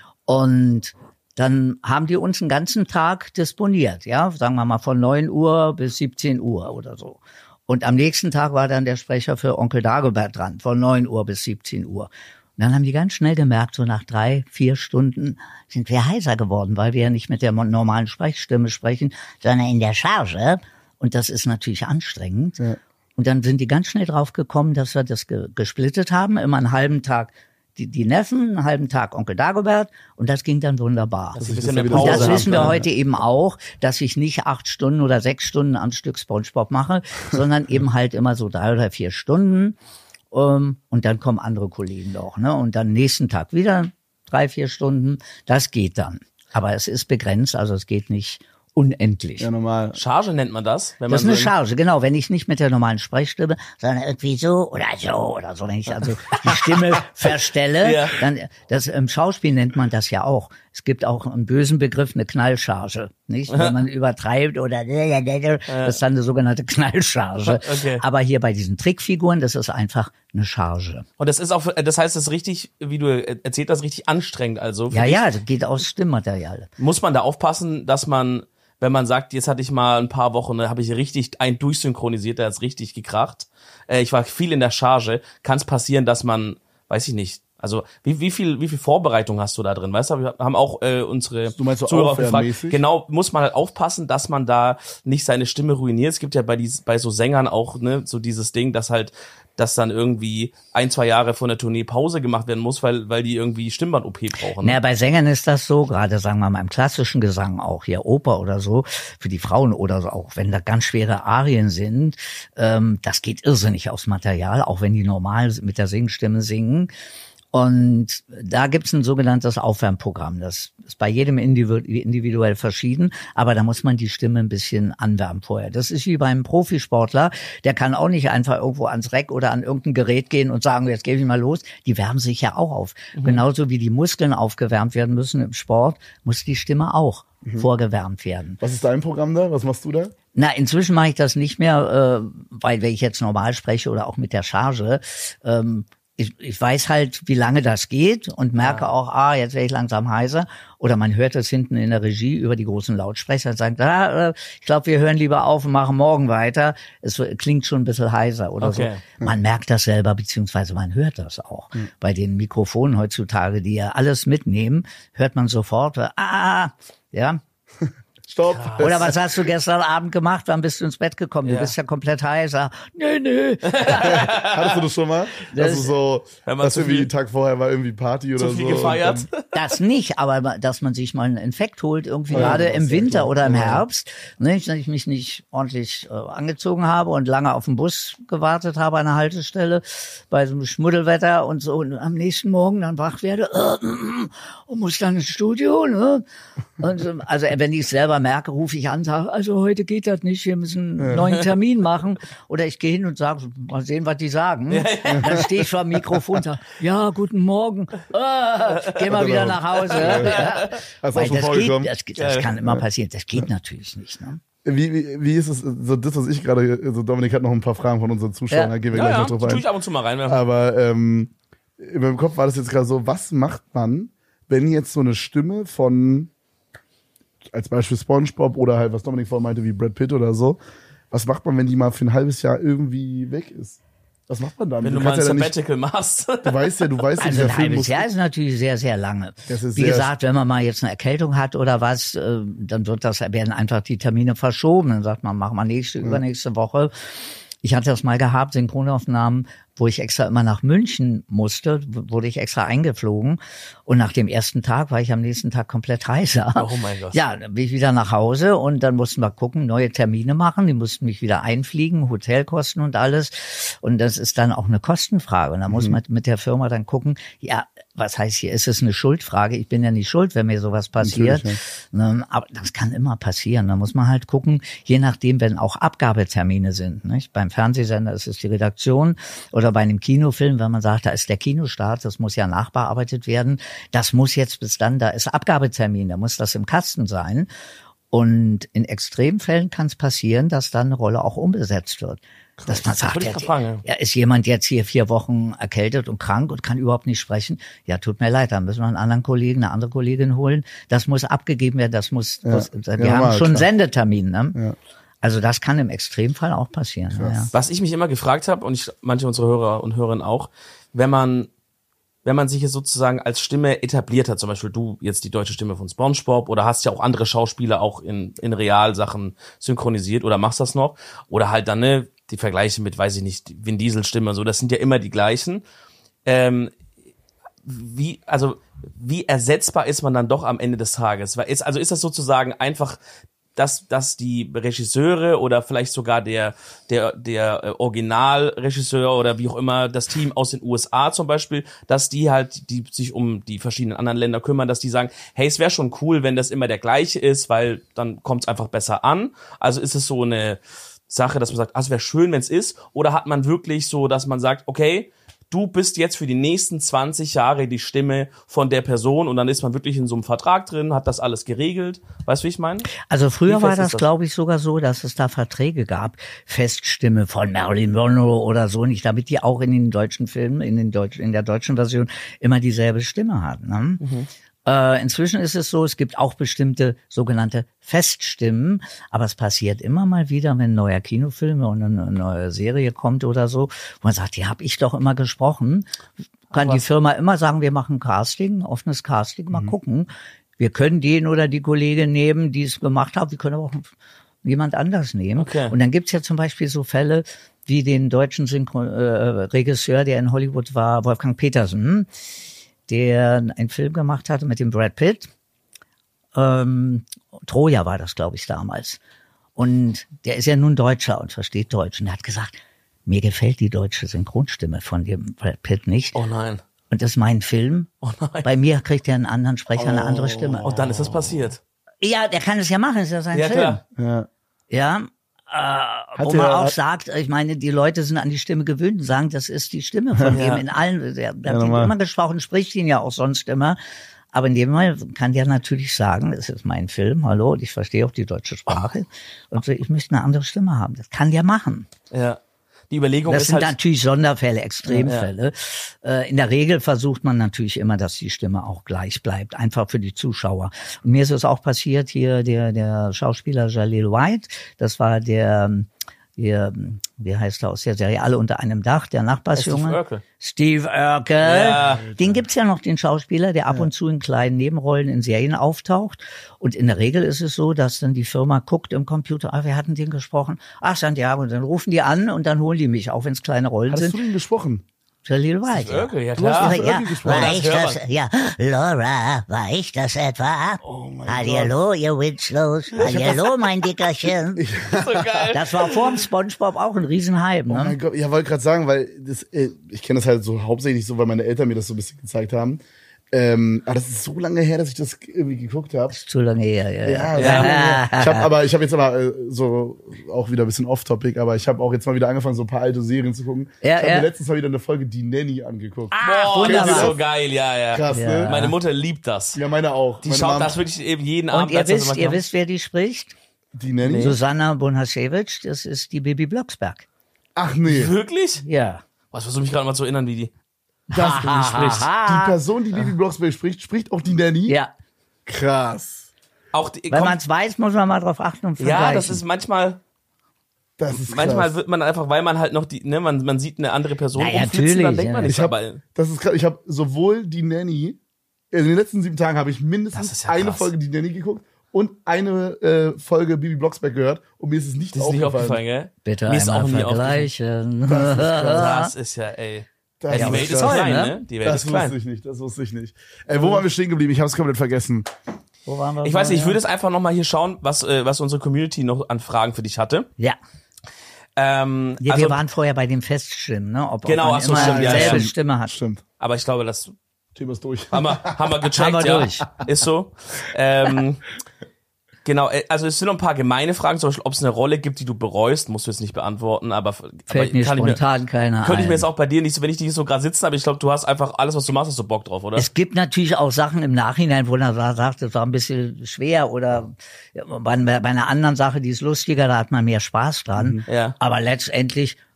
Und dann haben die uns einen ganzen Tag disponiert, ja, sagen wir mal von neun Uhr bis siebzehn Uhr oder so. Und am nächsten Tag war dann der Sprecher für Onkel Dagobert dran, von neun Uhr bis siebzehn Uhr. Und dann haben die ganz schnell gemerkt, so nach drei, vier Stunden sind wir heiser geworden, weil wir ja nicht mit der normalen Sprechstimme sprechen, sondern in der Charge. Und das ist natürlich anstrengend. Ja. Und dann sind die ganz schnell drauf gekommen, dass wir das ge- gesplittet haben, immer einen halben Tag die, die Neffen, einen halben Tag Onkel Dagobert und das ging dann wunderbar. Dass sie ein Das bisschen ist mehr ja wieder Pause Das haben, wissen wir ja. heute eben auch, dass ich nicht acht Stunden oder sechs Stunden am Stück SpongeBob mache, sondern eben halt immer so drei oder vier Stunden. Um, und dann kommen andere Kollegen noch, ne? Und dann nächsten Tag wieder drei, vier Stunden. Das geht dann. Aber es ist begrenzt, also es geht nicht unendlich. Ja, normal. Charge nennt man das, wenn Das ist man eine so Charge, genau. Wenn ich nicht mit der normalen Sprechstimme, sondern irgendwie so oder so oder so, wenn ich also die Stimme verstelle, Ja. dann, das im Schauspiel nennt man das ja auch. Es gibt auch einen bösen Begriff, eine Knallcharge, nicht? Wenn man übertreibt oder, das ist dann eine sogenannte Knallcharge. Okay. Aber hier bei diesen Trickfiguren, das ist einfach eine Charge. Und das ist auch, das heißt, das ist richtig, wie du erzählt hast, richtig anstrengend. Also für Ja, dich ja, das geht aus Stimmmaterial. muss man da aufpassen, dass man, wenn man sagt, jetzt hatte ich mal ein paar Wochen, da habe ich richtig einen durchsynchronisiert, der hat's richtig gekracht. Äh, ich war viel in der Charge. Kann es passieren, dass man, weiß ich nicht, also wie, wie viel wie viel Vorbereitung hast du da drin? Weißt du, wir haben auch äh, unsere Du meinst so Zuhörer gefragt. aufwärmmäßig? Genau, muss man halt aufpassen, dass man da nicht seine Stimme ruiniert. Es gibt ja bei dies, bei so Sängern auch ne so dieses Ding, dass halt dass dann irgendwie ein, zwei Jahre von der Tournee Pause gemacht werden muss, weil weil die irgendwie Stimmband-O P brauchen. Ne? Naja, bei Sängern ist das so, gerade sagen wir mal im klassischen Gesang auch, hier Oper oder so, für die Frauen oder so, auch wenn da ganz schwere Arien sind, ähm, das geht irrsinnig aufs Material, auch wenn die normal mit der Singstimme singen. Und da gibt's ein sogenanntes Aufwärmprogramm. Das ist bei jedem individuell verschieden, aber da muss man die Stimme ein bisschen anwärmen vorher. Das ist wie beim Profisportler, der kann auch nicht einfach irgendwo ans Reck oder an irgendein Gerät gehen und sagen, jetzt gebe ich mal los. Die wärmen sich ja auch auf. Mhm. Genauso wie die Muskeln aufgewärmt werden müssen im Sport, muss die Stimme auch mhm. vorgewärmt werden. Was ist dein Programm da? Was machst du da? Na, inzwischen mache ich das nicht mehr, äh, weil wenn ich jetzt normal spreche oder auch mit der Charge, ähm, Ich, ich weiß halt, wie lange das geht und merke ja. auch, ah, jetzt werde ich langsam heiser. Oder man hört es hinten in der Regie über die großen Lautsprecher und sagt, ah, ich glaube, wir hören lieber auf und machen morgen weiter. Es klingt schon ein bisschen heiser oder okay. so. Man merkt das selber, beziehungsweise man hört das auch. Mhm. Bei den Mikrofonen heutzutage, die ja alles mitnehmen, hört man sofort, ah, ja. Stopp. Oder was hast du gestern Abend gemacht? Wann bist du ins Bett gekommen? Du ja. bist ja komplett heiser. Nee, nee. Hattest du das schon mal? Das, dass du so, dass irgendwie viel, den Tag vorher war irgendwie Party oder so. Zu viel gefeiert? Das nicht, aber dass man sich mal einen Infekt holt, irgendwie ja, gerade im Winter klar. oder im Herbst, ne, dass ich mich nicht ordentlich äh, angezogen habe und lange auf den Bus gewartet habe an der Haltestelle bei so einem Schmuddelwetter und so und am nächsten Morgen dann wach werde äh, und muss dann ins Studio, ne? Und, also wenn ich selber merke, rufe ich an, sage, also heute geht das nicht, wir müssen einen neuen Termin machen. Oder ich gehe hin und sage, mal sehen, was die sagen. Ja, ja. Dann stehe ich vor dem Mikrofon und sage, ja, guten Morgen, ah, geh mal wieder nach Hause. Ja. Ja. Hast du auch schon vorgekommen? Das, geht, das, das kann immer passieren, das geht natürlich nicht. Ne? Wie, wie, wie ist es, so das, was ich gerade, also Dominik hat noch ein paar Fragen von unseren Zuschauern, ja. da gehen wir ja, gleich ja, noch drauf ein. Tue ich ab und zu mal rein. Ja. Aber ähm, in meinem Kopf war das jetzt gerade so, was macht man, wenn jetzt so eine Stimme von als Beispiel SpongeBob oder halt, was Dominik vorhin meinte, wie Brad Pitt oder so. Was macht man, wenn die mal für ein halbes Jahr irgendwie weg ist? Was macht man dann? Wenn du, du mal ein ja Sabbatical nicht, machst. Du weißt ja, du weißt ja, also der ein Film halbes muss Jahr ist natürlich sehr, sehr lange. Wie sehr gesagt, wenn man mal jetzt eine Erkältung hat oder was, dann wird das, werden einfach die Termine verschoben. Dann sagt man, machen wir nächste, ja. übernächste Woche. Ich hatte das mal gehabt, Synchronaufnahmen, wo ich extra immer nach München musste, wurde ich extra eingeflogen. Und nach dem ersten Tag war ich am nächsten Tag komplett heiser. Oh mein Gott. Ja, dann bin ich wieder nach Hause und dann mussten wir gucken, neue Termine machen. Die mussten mich wieder einfliegen, Hotelkosten und alles. Und das ist dann auch eine Kostenfrage. Und da muss mhm. man mit der Firma dann gucken, ja, was heißt hier, ist es eine Schuldfrage? Ich bin ja nicht schuld, wenn mir sowas passiert. Ja. Aber das kann immer passieren. Da muss man halt gucken, je nachdem, wenn auch Abgabetermine sind. Nicht? Beim Fernsehsender ist es die Redaktion oder bei einem Kinofilm, wenn man sagt, da ist der Kinostart, das muss ja nachbearbeitet werden. Das muss jetzt bis dann, da ist Abgabetermin, da muss das im Kasten sein. Und in Extremfällen kann es passieren, dass dann eine Rolle auch umbesetzt wird. Krass, dass man sagt, ja, ja, ist jemand jetzt hier vier Wochen erkältet und krank und kann überhaupt nicht sprechen? Ja, tut mir leid, dann müssen wir einen anderen Kollegen, eine andere Kollegin holen. Das muss abgegeben werden, das muss, ja, muss wir ja, haben mal, schon einen Sendetermin, ne? Ja. Also das kann im Extremfall auch passieren. Ja. Was ich mich immer gefragt habe, und ich, manche unserer Hörer und Hörerinnen auch, wenn man wenn man sich jetzt sozusagen als Stimme etabliert hat, zum Beispiel du jetzt die deutsche Stimme von SpongeBob oder hast ja auch andere Schauspieler auch in, in Realsachen synchronisiert oder machst das noch oder halt dann, ne, die Vergleiche mit, weiß ich nicht, Vin Diesel Stimme und so, das sind ja immer die gleichen. Ähm, wie, also, wie ersetzbar ist man dann doch am Ende des Tages? Weil ist, also ist das sozusagen einfach, dass, dass die Regisseure oder vielleicht sogar der, der, der Originalregisseur oder wie auch immer, das Team aus den U S A zum Beispiel, dass die halt, die sich um die verschiedenen anderen Länder kümmern, dass die sagen, hey, es wäre schon cool, wenn das immer der gleiche ist, weil dann kommt es einfach besser an. Also ist es so eine Sache, dass man sagt, ah, es wäre schön, wenn es ist, oder hat man wirklich so, dass man sagt, okay, du bist jetzt für die nächsten zwanzig Jahre die Stimme von der Person und dann ist man wirklich in so einem Vertrag drin, hat das alles geregelt. Weißt du, wie ich meine? Also früher Wie war fest das, ist das? glaube ich, sogar so, dass es da Verträge gab, Feststimme von Marilyn Monroe oder so, nicht, damit die auch in den deutschen Filmen, in den deutschen, in der deutschen Version immer dieselbe Stimme hatten. Ne? Mhm. Äh, inzwischen ist es so, es gibt auch bestimmte sogenannte Feststimmen, aber es passiert immer mal wieder, wenn ein neuer Kinofilm und eine neue Serie kommt oder so, wo man sagt, die habe ich doch immer gesprochen, kann die Firma immer sagen, wir machen Casting, offenes Casting, mal mhm. gucken. Wir können den oder die Kollegin nehmen, die es gemacht hat, wir können aber auch jemand anders nehmen. Okay. Und dann gibt's ja zum Beispiel so Fälle wie den deutschen Synchro- äh, Regisseur, der in Hollywood war, Wolfgang Petersen, der einen Film gemacht hatte mit dem Brad Pitt. Ähm, Troja war das, glaube ich, damals. Und der ist ja nun Deutscher und versteht Deutsch. Und er hat gesagt, mir gefällt die deutsche Synchronstimme von dem Brad Pitt nicht. Oh nein. Und das ist mein Film. Oh nein. Bei mir kriegt er einen anderen Sprecher, eine Oh. andere Stimme. Und dann ist das passiert. Ja, der kann es ja machen, ist ja sein Ja, Film. klar. Ja. Ja, äh, wo der- man auch hat- sagt, ich meine, die Leute sind an die Stimme gewöhnt und sagen, das ist die Stimme von Ja. dem in allen, der, der Ja, hat ihn normal. immer gesprochen, spricht ihn ja auch sonst immer. Aber in dem Fall kann der natürlich sagen, es ist mein Film, hallo, und ich verstehe auch die deutsche Sprache. Und so, ich möchte eine andere Stimme haben. Das kann der machen. Ja. Die Überlegung Das ist sind halt, natürlich Sonderfälle, Extremfälle. Äh, in der Regel versucht man natürlich immer, dass die Stimme auch gleich bleibt, einfach für die Zuschauer. Und mir ist es auch passiert, hier der der Schauspieler Jalil White, das war der, der wie heißt er aus der Serie Alle unter einem Dach, der Nachbarsjunge. Steve Urkel. Steve Urkel. Ja. Den gibt's ja noch, den Schauspieler, der ab und zu in kleinen Nebenrollen in Serien auftaucht. Und in der Regel ist es so, dass dann die Firma guckt im Computer, ah, wir hatten den gesprochen. Ach, Santiago, und dann rufen die an und dann holen die mich, auch wenn es kleine Rollen Hattest sind. du den gesprochen? Jalil White. Steve Urkel, ja Du hast klar. Steve Ja, Urkel gesprochen. war ich Das das, hört ja, Laura, war ich das etwa? Oh mein Hallihallo, ihr Witzlos. Hallihallo, mein Dickerchen. So geil. Das war vor dem SpongeBob auch ein Riesenhype, Oh ne? mein Gott, ja, wollte gerade sagen, weil das, äh, ich kenne das halt so hauptsächlich so, weil meine Eltern mir das so ein bisschen gezeigt haben. Ähm, aber das ist so lange her, dass ich das irgendwie geguckt habe. Zu lange her, ja. Ja, ja. so lange her. Ich habe aber, ich habe jetzt aber äh, so auch wieder ein bisschen off-topic, aber ich habe auch jetzt mal wieder angefangen, so ein paar alte Serien zu gucken. Ja, ich habe ja. mir letztens mal wieder eine Folge Die Nanny angeguckt. Boah, Kennt das ihr ist das? so geil, ja, ja. Krass, Ja. ne? Meine Mutter liebt das. Ja, meine auch. Die meine schaut Mom- das wirklich eben jeden Abend. Und ihr als das wisst, immer ihr kommt. wisst, wer die spricht? Die Nanny? Susanna Bonasiewicz, das ist die Bibi Blocksberg. Ach nee. Wirklich? Ja. Was versuche mich gerade mal zu erinnern, wie die. Das, spricht. die Person, die Bibi Blocksberg spricht, spricht auch die Nanny? Ja. Krass. Auch die, Wenn kommt, man es weiß, muss man mal drauf achten und vergleichen. ja, das ist manchmal. Das ist krass. Manchmal wird man einfach, weil man halt noch die, ne, man, man sieht eine andere Person Na ja, rumflitzen, dann natürlich, denkt man ja. nicht Ich hab, dabei. das ist krass. Ich habe sowohl die Nanny, in den letzten sieben Tagen habe ich Das mindestens ist ja eine krass. Folge die Nanny geguckt und eine äh, Folge Bibi Blocksberg gehört und mir ist es nicht Das ist nicht aufgefallen. aufgefallen, gell? Bitte Mir ist einmal auch nie vergleichen. Das ist ja, ey. Das Ja, die ist Welt ist krass. klein, ne? ne? Die Welt Das ist klein. wusste ich nicht, das wusste ich nicht. Ey, wo waren wir stehen geblieben? Ich habe es komplett vergessen. Wo waren wir Ich weiß nicht, ich vorher? würde jetzt einfach nochmal hier schauen, was, äh, was unsere Community noch an Fragen für dich hatte. Ja. Ähm, ja also, wir waren vorher bei dem Feststimmen, ne? Ob, Genau, ob man ach so, immer stimmt, ja, dieselbe ja. Stimme hat. Stimmt. aber ich glaube, das Thema ist durch. haben wir, haben wir gecheckt, Haben wir ja. durch. Ist so. Ähm, genau, äh, also es sind noch ein paar gemeine Fragen, zum Beispiel, ob es eine Rolle gibt, die du bereust, musst du jetzt nicht beantworten, aber, Fällt aber mir kann ich mir, spontan keiner könnte ich mir ein. jetzt auch bei dir nicht so, wenn ich dich so gerade sitzen habe, ich glaube, du hast einfach alles, was du machst, hast du Bock drauf, oder? Es gibt natürlich auch Sachen im Nachhinein, wo man sagt, das war ein bisschen schwer oder ja, bei, bei einer anderen Sache, die ist lustiger, da hat man mehr Spaß dran. Ja. Aber letztendlich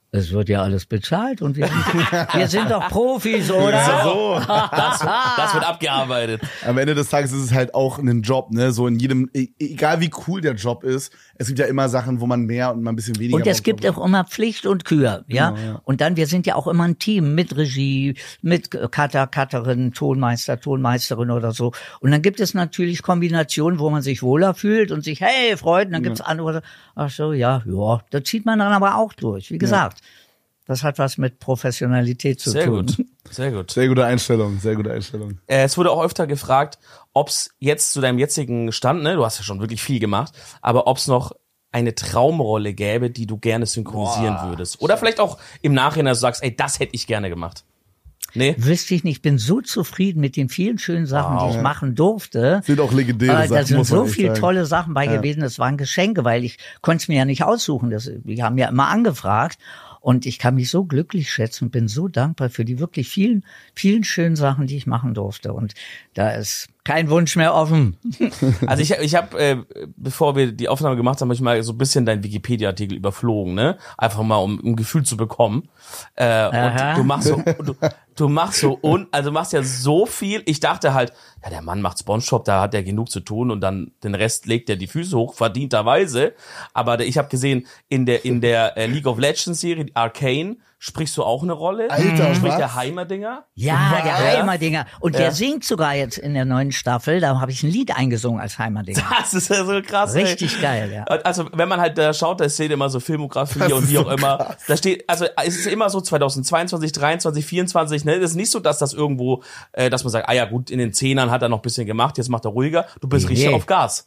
Es wird ja alles bezahlt und wir sind, wir sind doch Profis, oder? So. Das, das wird abgearbeitet. Am Ende des Tages ist es halt auch ein Job, ne? So in jedem, e- egal wie cool der Job ist, es gibt ja immer Sachen, wo man mehr und mal ein bisschen weniger. Und es braucht. gibt auch immer Pflicht und Kür, ja? Genau, ja. Und dann, wir sind ja auch immer ein Team mit Regie, mit Cutter, Cutterin, Tonmeister, Tonmeisterin oder so. Und dann gibt es natürlich Kombinationen, wo man sich wohler fühlt und sich, hey, freut. Und dann gibt's andere, ach so, ja, ja. Da zieht man dann aber auch durch. Wie gesagt, das hat was mit Professionalität zu Sehr tun. gut, sehr gut. Sehr gute Einstellung, sehr gute Einstellung. Äh, es wurde auch öfter gefragt, ob's jetzt zu deinem jetzigen Stand, ne, du hast ja schon wirklich viel gemacht, aber ob's noch eine Traumrolle gäbe, die du gerne synchronisieren Boah. würdest. Oder vielleicht auch im Nachhinein du sagst, ey, das hätte ich gerne gemacht. Nee? Wüsste ich nicht, ich bin so zufrieden mit den vielen schönen Sachen, Wow. die ich machen durfte. Sind auch legendäre Äh, Sachen, da sind muss man so echt viele sagen. tolle Sachen bei Ja. gewesen. Das waren Geschenke, weil ich konnte es mir ja nicht aussuchen. Das, die haben ja immer angefragt. Und ich kann mich so glücklich schätzen und bin so dankbar für die wirklich vielen, vielen schönen Sachen, die ich machen durfte. Und da ist kein Wunsch mehr offen. Also ich, ich habe, äh, bevor wir die Aufnahme gemacht haben, hab ich mal so ein bisschen deinen Wikipedia-Artikel überflogen, ne? Einfach mal, um um ein Gefühl zu bekommen. Äh, Aha. und du machst so, du, du machst so un, also machst ja so viel. Ich dachte halt, ja, der Mann macht SpongeBob, da hat er genug zu tun und dann den Rest legt er die Füße hoch, verdienterweise. Aber ich habe gesehen, in der in der äh, League of Legends Serie Arcane sprichst du auch eine Rolle. Alter, Spricht was? der Heimerdinger. Ja, Was? der Heimerdinger. Und Ja. der singt sogar jetzt in der neuen Staffel. Da habe ich ein Lied eingesungen als Heimerdinger. Das ist ja so krass. ey. Richtig geil, ja. Also wenn man halt da schaut, da steht immer so Filmografie Das und ist wie so auch immer. krass. Da steht, also es ist immer so zweitausendzweiundzwanzig, dreiundzwanzig, vierundzwanzig, ne? Das ist nicht so, dass das irgendwo, äh, dass man sagt, ah ja gut, in den Zehnern hat er noch ein bisschen gemacht, jetzt macht er ruhiger. Du bist Nee. richtig auf Gas.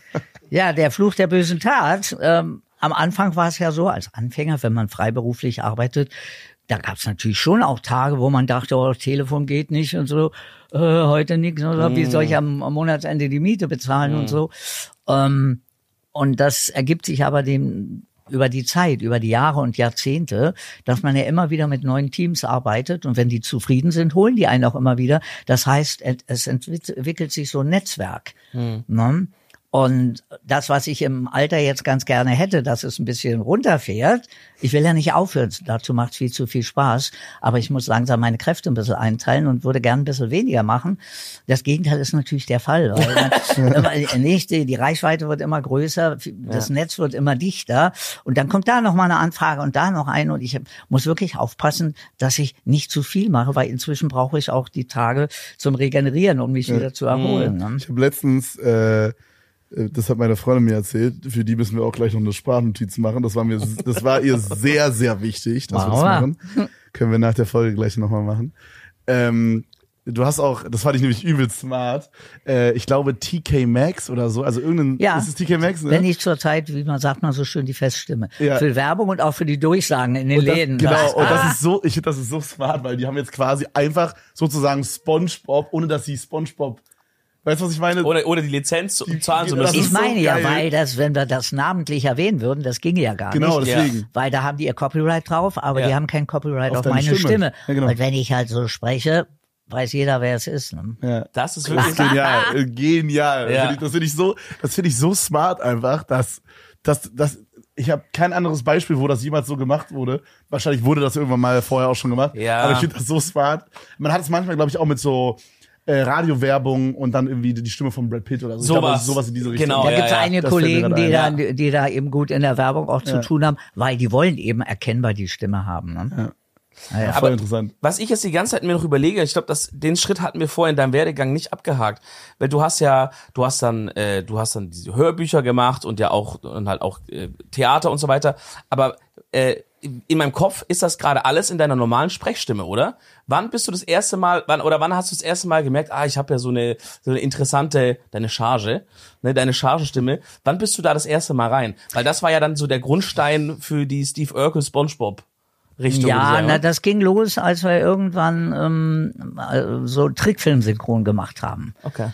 Ja, der Fluch der bösen Tat. Ähm, am Anfang war es ja so, als Anfänger, wenn man freiberuflich arbeitet, da gab es natürlich schon auch Tage, wo man dachte, oh, das Telefon geht nicht und so, äh, heute nichts, oder wie soll ich am, am Monatsende die Miete bezahlen und so. Ähm, und das ergibt sich aber dem über die Zeit, über die Jahre und Jahrzehnte, dass man ja immer wieder mit neuen Teams arbeitet und wenn die zufrieden sind, holen die einen auch immer wieder. Das heißt, es entwickelt sich so ein Netzwerk. Ne? Und das, was ich im Alter jetzt ganz gerne hätte, dass es ein bisschen runterfährt, ich will ja nicht aufhören, dazu macht es viel zu viel Spaß, aber ich muss langsam meine Kräfte ein bisschen einteilen und würde gerne ein bisschen weniger machen. Das Gegenteil ist natürlich der Fall, weil man, nicht, die, die Reichweite wird immer größer, das ja. Netz wird immer dichter und dann kommt da noch mal eine Anfrage und da noch eine und ich muss wirklich aufpassen, dass ich nicht zu viel mache, weil inzwischen brauche ich auch die Tage zum Regenerieren, um mich ja. wieder zu erholen. Ne? Ich habe letztens äh, das hat meine Freundin mir erzählt, für die müssen wir auch gleich noch eine Sprachnotiz machen. Das war mir, das war ihr sehr, sehr wichtig, dass wir das machen. Können wir nach der Folge gleich nochmal machen. Ähm, du hast auch, das fand ich nämlich übel smart, äh, ich glaube T K Maxx oder so, also irgendein, ja, ist es T K Maxx, ne? Wenn ich zurzeit, wie man sagt man so schön, die Feststimme. Ja. Für Werbung und auch für die Durchsagen in den und das, Läden. Genau, Was? und das Ah. ist so, ich finde, das ist so smart, weil die haben jetzt quasi einfach sozusagen SpongeBob, ohne dass sie SpongeBob, weißt du, was ich meine? Oder, oder die Lizenz zu Die- zahlen zu das müssen. Ich ist so meine ja, geil. weil das, wenn wir das namentlich erwähnen würden, das ginge ja gar Genau, nicht. deswegen. Weil da haben die ihr Copyright drauf, aber Ja. die haben kein Copyright Auf auf, deine meine Stimme. Stimme. Ja, genau. Und wenn ich halt so spreche, weiß jeder, wer es ist. Ne? Ja. Das ist Das wirklich ist genial, äh, genial. Ja. Das finde ich, das finde ich so, das finde ich so smart einfach, dass, dass, dass ich habe kein anderes Beispiel, wo das jemals so gemacht wurde. Wahrscheinlich wurde das irgendwann mal vorher auch schon gemacht. Ja. Aber ich finde das so smart. Man hat es manchmal, glaube ich, auch mit so äh, Radiowerbung und dann irgendwie die Stimme von Brad Pitt oder so. Ich glaube, Sowas. sowas in diese Richtung. Genau, Da ja, gibt es ja. einige Das fällt mir Kollegen, gerade die da, ein, die da eben gut in der Werbung auch zu Ja. tun haben, weil die wollen eben erkennbar die Stimme haben. Ne? Ja. Ja, ja. Voll Aber interessant. was ich jetzt die ganze Zeit mir noch überlege, ich glaube, dass den Schritt hatten wir vorher in deinem Werdegang nicht abgehakt, weil du hast ja, du hast dann, äh, du hast dann diese Hörbücher gemacht und ja auch und halt auch äh, Theater und so weiter. Aber äh, in meinem Kopf ist das gerade alles in deiner normalen Sprechstimme, oder? Wann bist du das erste Mal, wann oder wann hast du das erste Mal gemerkt, ah, ich habe ja so eine so eine interessante deine Charge, ne, deine Chargenstimme. Wann bist du da das erste Mal rein? Weil das war ja dann so der Grundstein für die Steve Urkel SpongeBob. Richtung, Ja, sagen, na, ne? das ging los, als wir irgendwann ähm, äh, so Trickfilm-Synchron gemacht haben. Okay.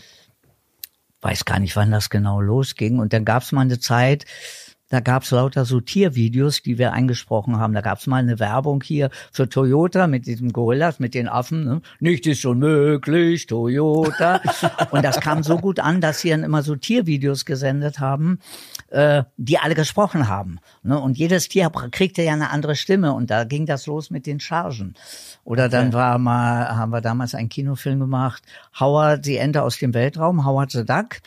Weiß gar nicht, wann das genau losging. Und dann gab's mal eine Zeit, da gab's lauter so Tiervideos, die wir eingesprochen haben. Da gab's mal eine Werbung hier für Toyota mit diesem Gorillas, mit den Affen. Ne? Nicht ist unmöglich, Toyota. Und das kam so gut an, dass sie dann immer so Tiervideos gesendet haben, äh, die alle gesprochen haben. Ne? Und jedes Tier kriegte ja eine andere Stimme und da ging das los mit den Chargen. Oder dann war mal, haben wir damals einen Kinofilm gemacht, Howard, die Ente aus dem Weltraum, Howard the Duck.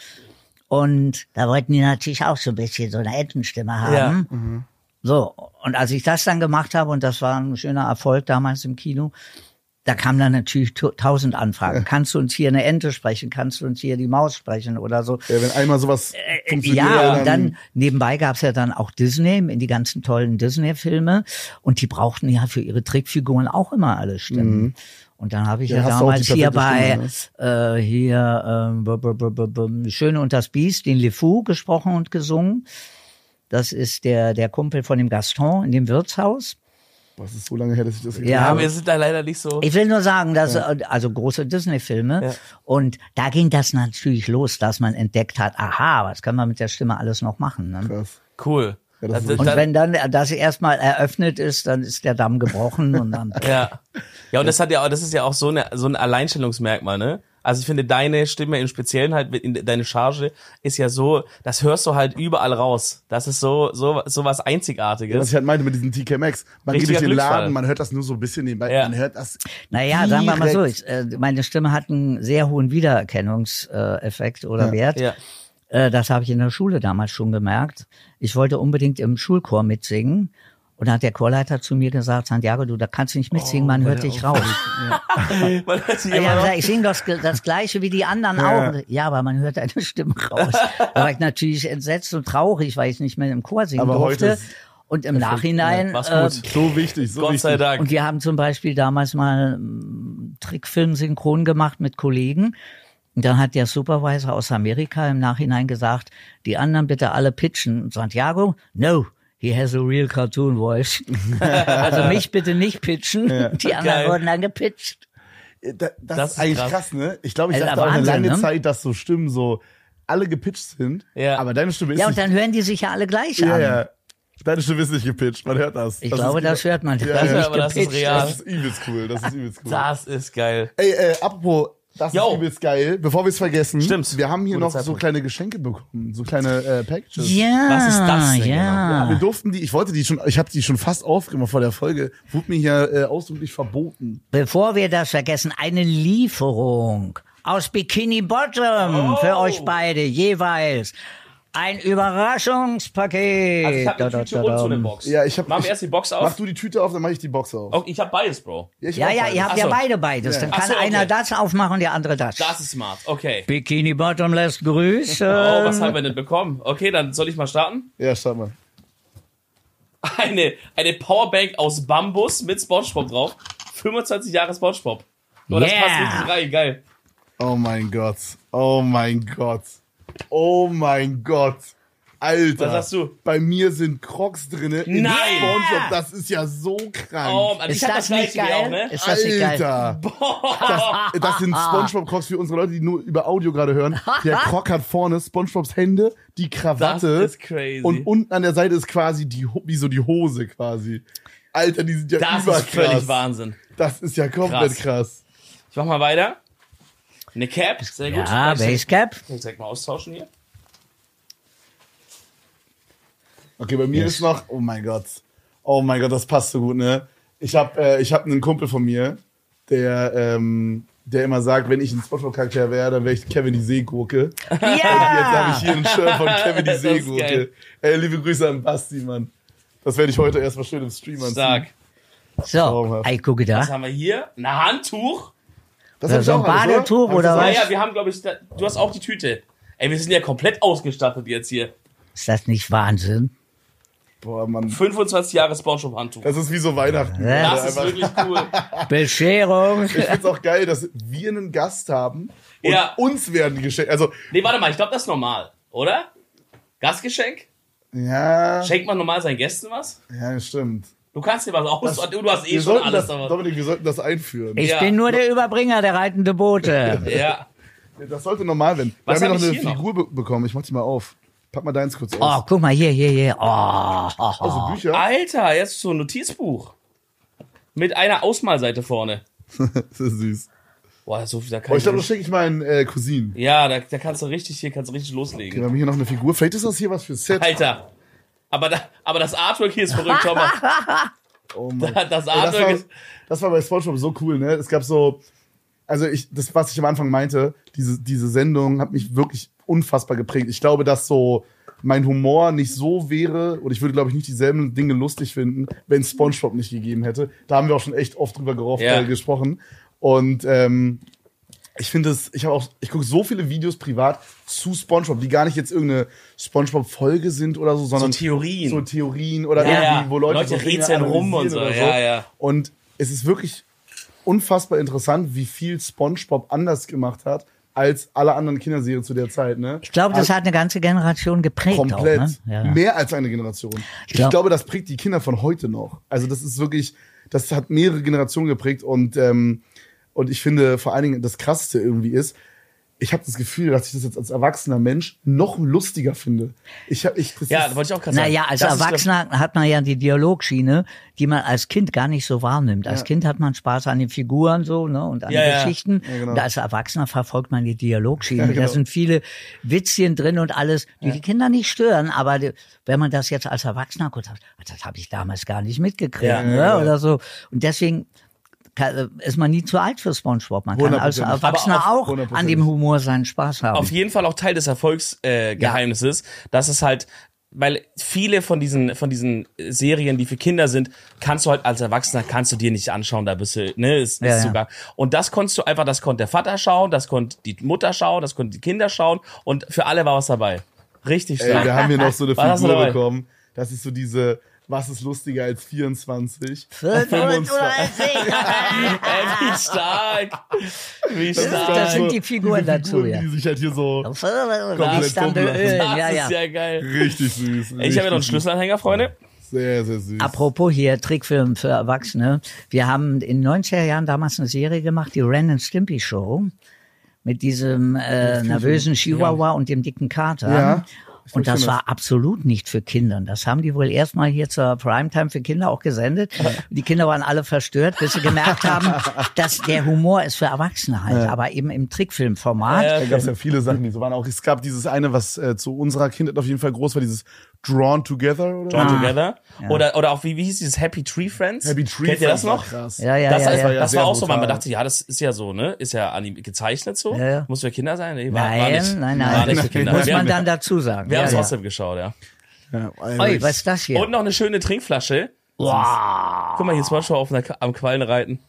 Und da wollten die natürlich auch so ein bisschen so eine Entenstimme haben. Ja. Mhm. So, und als ich das dann gemacht habe, und das war ein schöner Erfolg damals im Kino, da kamen dann natürlich tausend Anfragen. Kannst du uns hier eine Ente sprechen? Kannst du uns hier die Maus sprechen oder so? Ja, wenn einmal sowas Äh, funktioniert. ja, und dann nebenbei gab's ja dann auch Disney, in die ganzen tollen Disney-Filme. Und die brauchten ja für ihre Trickfiguren auch immer alle Stimmen. Mhm. Und dann habe ich ja, Ja, hast du auch damals die hier perfekte bei äh, hier ähm, b -b -b -b -b Schöne und das Biest, den Le Fou gesprochen und gesungen. Das ist der der Kumpel von dem Gaston in dem Wirtshaus. Was ist so lange her, dass ich das Ja, gesehen Ja, habe? wir sind da leider nicht so. Ich will nur sagen, dass also große Disney-Filme Ja. und da ging das natürlich los, dass man entdeckt hat, aha, was kann man mit der Stimme alles noch machen. Ne? Krass. Cool. Ja, das ist Also, Und dann- wenn dann das erstmal eröffnet ist, dann ist der Damm gebrochen und dann Ja. Ja, und das hat ja auch, das ist ja auch so eine, so ein Alleinstellungsmerkmal, ne? Also ich finde, deine Stimme im Speziellen halt, in, deine Charge ist ja so, das hörst du halt überall raus. Das ist so, so, so was Was Einzigartiges. ich halt meinte mit diesen T K Maxx. Man geht Richtiger durch den Glücksfall. Laden, man hört das nur so ein bisschen nebenbei. Ja. Man hört das. naja, sagen wir mal so, direkt. ich, äh, meine Stimme hat einen sehr hohen Wiedererkennungseffekt oder Ja. Wert. Ja. Äh, das habe ich in der Schule damals schon gemerkt. Ich wollte unbedingt im Schulchor mitsingen. Und dann hat der Chorleiter zu mir gesagt, Santiago, du, da kannst du nicht mitsingen, man hört dich raus. Man hört sich Ja, immer ja, noch- ich singe das, das Gleiche wie die anderen auch. Ja, aber man hört deine Stimme raus. Da war ich natürlich entsetzt und traurig, weil ich nicht mehr im Chor singen Aber heute durfte. ist Und im Nachhinein, mach's äh, gut. So wichtig, so Gott wichtig. sei Dank. und wir haben zum Beispiel damals mal einen Trickfilm synchron gemacht mit Kollegen. Und dann hat der Supervisor aus Amerika im Nachhinein gesagt, die anderen bitte alle pitchen. Und Santiago, no, he has a real cartoon voice. Also mich bitte nicht pitchen. Die anderen Geil. wurden dann gepitcht. Da, das, Das ist ist eigentlich krass. krass, ne? Ich glaube, ich Äh, dachte auch eine Wahnsinn, lange ne? Zeit, dass so Stimmen so alle gepitcht sind. Ja. Aber deine Stimme ist Ja, und nicht. dann hören die sich ja alle gleich Ja, an. ja. Deine Stimme ist nicht gepitcht, man hört das. Ich das glaube, ist, das hört man. Ja, Das ist ja, nicht aber das ist gepitcht. real. Das ist übelst cool, das ist übelst cool. Das ist geil. Ey, äh, apropos, das Yo. ist übelst geil. Bevor wir es vergessen, Stimmt. wir haben hier Guter noch so Zeitpunkt. kleine Geschenke bekommen, so kleine äh, Packages. Ja, Was ist das denn ja. Wir durften die, ich wollte die schon, ich habe die schon fast aufgemacht vor der Folge, wurde mir hier äh, ausdrücklich verboten. Bevor wir das vergessen, eine Lieferung aus Bikini Bottom Oh. für euch beide jeweils. Ein Überraschungspaket. Also ich habe eine Da, da, Tüte da, und da. so eine Box. Ja, ich hab- Machen ich- wir erst die Box Mach auf. du die Tüte auf, dann mache ich die Box auf. Oh, ich habe beides, Bro. ich Ja, mach ja, beides. ihr habt Ach ja so. beide beides. Ja. Dann Ach kann so, okay. einer das aufmachen und der andere das. Das ist smart. Okay. Bikini Bottom lässt grüßen. Oh, was haben wir denn bekommen? Okay, dann soll ich mal starten. Ja, start mal. Eine, eine Powerbank aus Bambus mit SpongeBob drauf. fünfundzwanzig Jahre SpongeBob. Oh, das Yeah. passt richtig rein. Geil. Oh mein Gott. Oh mein Gott. Oh mein Gott. Alter. Was sagst du? Bei mir sind Crocs drinne. in Nein. SpongeBob, das ist ja so krank. Oh, also Ist ich hab das das nicht gleiche wie geil? auch, ne? Ist das nicht geil? Alter. Das, das sind SpongeBob Crocs für unsere Leute, die nur über Audio gerade hören. Der Croc hat vorne SpongeBobs Hände, die Krawatte. Das ist crazy. Und unten an der Seite ist quasi die, Ho- wie so die Hose quasi. Alter, die sind ja Das überkrass. ist völlig Wahnsinn. Das ist ja komplett Krass. krass. Ich mach mal weiter. Eine Cap, sehr gut. Ja, Kann ich Basecap. Kann ich direkt mal austauschen hier. Okay, bei mir ist noch, oh mein Gott. Oh mein Gott, das passt so gut, ne? Ich hab, äh, ich hab einen Kumpel von mir, der, ähm, der immer sagt, wenn ich ein SpongeBob-Charakter wäre, dann wäre ich Kevin die Seegurke. Jetzt habe Ja! ich hier ein Shirt von Kevin die Das ist Seegurke. geil. Ey, liebe Grüße an Basti, Mann. Das werde ich heute erstmal schön im Stream anziehen. Stark. So, Traumhaft. ey, gucke Was da. haben wir hier? Ein Handtuch. Das Ja, hab ich so auch ein alles, Badetuch Hab ich oder das was? auch? Ja, ja, wir haben, glaube ich, da, du hast auch die Tüte. Ey, wir sind ja komplett ausgestattet jetzt hier. Ist das nicht Wahnsinn? Boah, Mann. fünfundzwanzig Jahre SpongeBob-Handtuch. Das ist wie so Weihnachten. Ja. Das ist Einfach- wirklich cool. Bescherung. Ich find's auch geil, dass wir einen Gast haben und Ja. uns werden die Geschenke. Also, Nee, warte mal, ich glaube, das ist normal, oder? Gastgeschenk? ja. Schenkt man normal seinen Gästen was? Ja, stimmt. Du kannst dir was aus, du hast eh Wir schon sollten alles das, dabei. Dominik, wir sollten das einführen. Ich Ja. bin nur der Überbringer der reitende Boote. Ja. Das sollte normal werden. Wir Was haben ja hab noch ich eine hier Figur be bekommen. Ich mach die mal auf. Pack mal deins kurz Oh, aus. guck mal, hier, hier, hier. Oh, Also Bücher. Alter, jetzt so ein Notizbuch. Mit einer Ausmalseite vorne. Das ist süß. Boah, so viel, da kann Oh, ich glaube, ich das schicke ich meinen äh, Cousinen. Ja, da, da kannst du richtig, hier kannst du richtig Okay, loslegen. wir haben hier noch eine Figur. Vielleicht ist das hier was für Set. Alter. Aber, da, aber das Artwork hier ist verrückt, schau mal. Oh Mann. Das das, Artwork war, ist... das war bei SpongeBob so cool, ne? Es gab so, also ich, das, was ich am Anfang meinte, diese, diese Sendung hat mich wirklich unfassbar geprägt. Ich glaube, dass so mein Humor nicht so wäre, oder ich würde, glaube ich, nicht dieselben Dinge lustig finden, wenn es SpongeBob nicht gegeben hätte. Da haben wir auch schon echt oft drüber gerauft, Ja. äh, gesprochen. Und ähm, ich finde es, ich habe auch, ich gucke so viele Videos privat zu SpongeBob, die gar nicht jetzt irgendeine SpongeBob-Folge sind oder so, sondern So Theorien. so Theorien oder Ja, irgendwie, ja. wo Leute, Leute so Dinge rätseln rum und analysieren so. oder Ja, ja. Und es ist wirklich unfassbar interessant, wie viel SpongeBob anders gemacht hat als alle anderen Kinderserien zu der Zeit, ne? Ich glaube, das hat eine ganze Generation geprägt. Komplett. Auch, ne? ja, ja. Mehr als eine Generation. Ich, glaub- glaube, das prägt die Kinder von heute noch. Also das ist wirklich, das hat mehrere Generationen geprägt und, ähm, und ich finde vor allen Dingen das Krasseste irgendwie ist, ich habe das Gefühl, dass ich das jetzt als erwachsener Mensch noch lustiger finde. Ich hab, ich, das Ja, ist, da wollte ich auch gerade sagen. Naja, als Das ist, Erwachsener hat man ja die Dialogschiene, die man als Kind gar nicht so wahrnimmt. Als Ja. Kind hat man Spaß an den Figuren so, ne, und an Ja, den ja. Geschichten. Ja, genau. Und als Erwachsener verfolgt man die Dialogschiene. Ja, genau. Da sind viele Witzchen drin und alles, die die Kinder nicht stören. Aber die, wenn man das jetzt als Erwachsener guckt, sagt, das habe ich damals gar nicht mitgekriegt, Ja, ne, ja, genau. oder so. Und deswegen kann, ist man nie zu alt für SpongeBob. Man kann als Hundertprozentig. Erwachsener Aber auch auf- an dem hundertprozentig. Humor seinen Spaß haben. auf jeden Fall auch Teil des Erfolgsgeheimnisses, äh, Geheimnisses, dass es halt, weil viele von diesen von diesen Serien, die für Kinder sind, kannst du halt als Erwachsener kannst du dir nicht anschauen, da bist du, ne, ist, Ja, ist ja. sogar. Und das konntest du einfach, das konnte der Vater schauen, das konnte die Mutter schauen, das konnten die Kinder schauen und für alle war was dabei. Richtig ey, stark. wir haben hier noch so eine Was hast du Figur dabei? bekommen. Das ist so diese, was ist lustiger als vierundzwanzig? fünfundzwanzig. Ey, wie stark. Wie Das ist stark. Das sind so die Figuren diese dazu, ja. Die sich halt hier so Komplett dumm lassen. Ölen, das ja, ja. ist ja geil. richtig süß. Ich habe ja noch einen richtig Schlüsselanhänger, Freunde. süß. Sehr, sehr süß. Apropos hier, Trickfilm für Erwachsene. Wir haben in den neunziger Jahren damals eine Serie gemacht, die Ren and Stimpy Show. Mit diesem äh, nervösen Chihuahua und dem dicken Kater. Ja. Ich Und das kenn war absolut nicht für Kinder. Das haben die wohl erstmal hier zur Primetime für Kinder auch gesendet. Die Kinder waren alle verstört, bis sie gemerkt haben, dass der Humor ist für Erwachsene halt, aber eben im Trickfilmformat. Ja, Da gab es ja viele Sachen, die so waren. Auch es gab dieses eine, was äh, zu unserer Kindheit auf jeden Fall groß war, dieses Drawn Together oder Drawn so. Together. Oder, oder auch, wie, wie hieß dieses Happy Tree Friends? Happy Tree Kennt ihr das Friends war noch? krass. Ja, ja, Das, ja, das, ja. war, ja das sehr war auch so, weil man brutal. dachte, ja, das ist ja so, ne? Ist ja anim- gezeichnet so. Ja, ja. Muss für Kinder sein? Nee, war, Nein, war nicht. nein, War nein. nicht für Kinder. Muss wir man haben, dann dazu sagen. wir haben ja, es ja. trotzdem geschaut, ja. Ja, also Oi, ich- was ist das hier? Und noch eine schöne Trinkflasche. Wow. Guck mal, hier ist Manchmal auf einer, am Quallen reiten.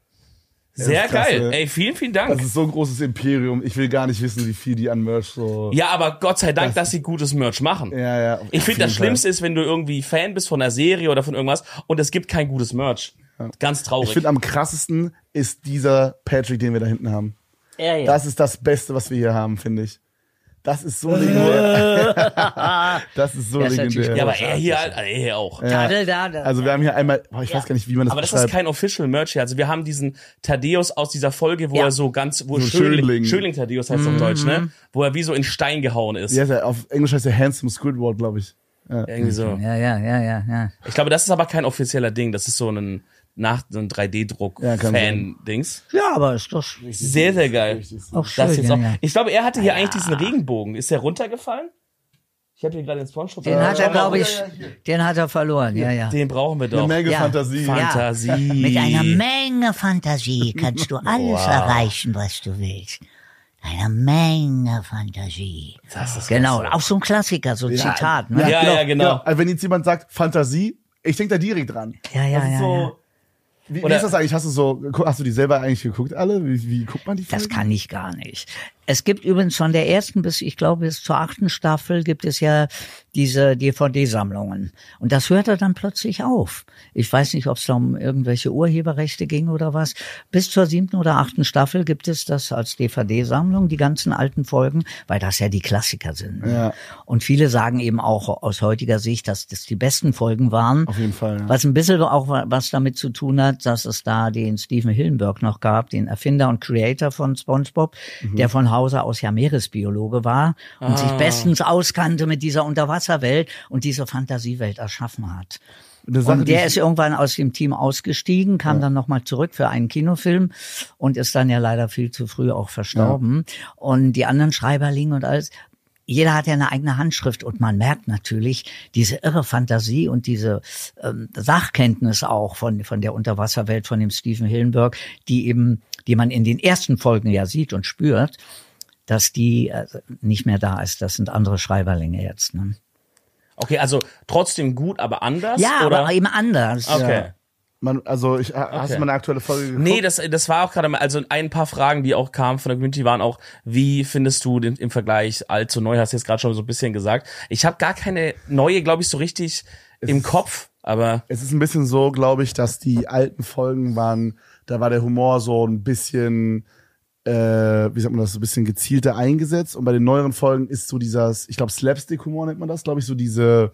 Sehr ist klasse. geil. Ey, vielen, vielen Dank. Das ist so ein großes Imperium. Ich will gar nicht wissen, wie viel die an Merch so. Ja, aber Gott sei Dank, dass sie gutes Merch machen. Ja, ja. Ich auf finde, das jeden Fall. Schlimmste ist, wenn du irgendwie Fan bist von einer Serie oder von irgendwas und es gibt kein gutes Merch. Ganz traurig. Ich finde, am krassesten ist dieser Patrick, den wir da hinten haben. Ja, ja. Das ist das Beste, was wir hier haben, finde ich. Das ist so legendär. Das ist so Das ist legendär. natürlich ja, aber er hier, halt, er hier auch. Tadel da, da. Also wir haben hier einmal, boah, ich weiß gar nicht, wie man das Aber das ist beschreibt. kein Official Merch hier. Also wir haben diesen Thaddeus aus dieser Folge, wo Ja. er so ganz, wo So Schönling, Schönling. Schönling Thaddeus heißt auf Deutsch, ne? Wo er wie so in Stein gehauen ist. Wie heißt er? Auf Englisch heißt er Handsome Squidward, glaube ich. Ja. Irgendwie so. Ja, ja, ja, ja, ja. Ich glaube, das ist aber kein offizieller Ding. Das ist so ein nach so ein drei Ja, kann D-Druck-Fan-Dings. Ja, aber ist doch Sehr, sehr geil. Richtig so. auch schön. Das jetzt ja, auch. ja. Ich glaube, er hatte hier eigentlich diesen Regenbogen. Ist der runtergefallen? Ich habe hier gerade den SpongeBob. Den hat er, glaube ich, ja, ja, hier. den hat er verloren. Ja, ja. Den brauchen wir Eine doch. Menge Ja. Fantasie. Ja. Fantasie. Mit einer Menge Fantasie kannst du alles Wow. erreichen, was du willst. Eine Menge Fantasie. Das ist Genau, klasse. auch so ein Klassiker, so ein Ja, Zitat. Ne? Ja, ja, genau. Also wenn jetzt jemand sagt Fantasie, ich denke da direkt dran. Ja, ja, Das ist ja, so, ja. Wie, wie Oder- ist das eigentlich? Hast du so, hast du die selber eigentlich geguckt alle? Wie, wie guckt man die Das Folgen? kann ich gar nicht. Es gibt übrigens von der ersten bis, ich glaube, bis zur achten Staffel gibt es ja diese D V D-Sammlungen. Und das hörte dann plötzlich auf. Ich weiß nicht, ob es da um irgendwelche Urheberrechte ging oder was. Bis zur siebten oder achten Staffel gibt es das als D V D-Sammlung, die ganzen alten Folgen, weil das ja die Klassiker sind. ne? Ja. Und viele sagen eben auch aus heutiger Sicht, dass das die besten Folgen waren. Auf jeden Fall. Ja. Was ein bisschen auch was damit zu tun hat, dass es da den Stephen Hillenburg noch gab, den Erfinder und Creator von SpongeBob, Mhm. der von Hause aus ja Meeresbiologe war und sich Ah. bestens auskannte mit dieser Unterwasserwelt und diese Fantasiewelt erschaffen hat. Eine Sache, und der die ist irgendwann aus dem Team ausgestiegen, kam Ja. dann nochmal zurück für einen Kinofilm und ist dann ja leider viel zu früh auch verstorben. Und die anderen Schreiberlinge und alles, jeder hat ja eine eigene Handschrift und man merkt natürlich diese irre Fantasie und diese ähm, Sachkenntnis auch von von der Unterwasserwelt von dem Stephen Hillenburg, die eben, die man in den ersten Folgen ja sieht und spürt, dass die äh, nicht mehr da ist. Das sind andere Schreiberlinge jetzt. Ne? Okay, also trotzdem gut, aber anders? Ja, oder? aber eben anders. Okay. Ja. Man, also ich, hast Okay. du mal eine aktuelle Folge geguckt? Nee, das, das war auch gerade mal, also ein paar Fragen, die auch kamen von der Community, waren auch, wie findest du den im Vergleich alt zu neu, hast du jetzt gerade schon so ein bisschen gesagt. Ich habe gar keine neue, glaube ich, so richtig Es im ist- Kopf, aber Es ist ein bisschen so, glaube ich, dass die alten Folgen waren, da war der Humor so ein bisschen, äh, wie sagt man das, so ein bisschen gezielter eingesetzt. Und bei den neueren Folgen ist so dieser, ich glaube, Slapstick-Humor nennt man das, glaube ich, so diese,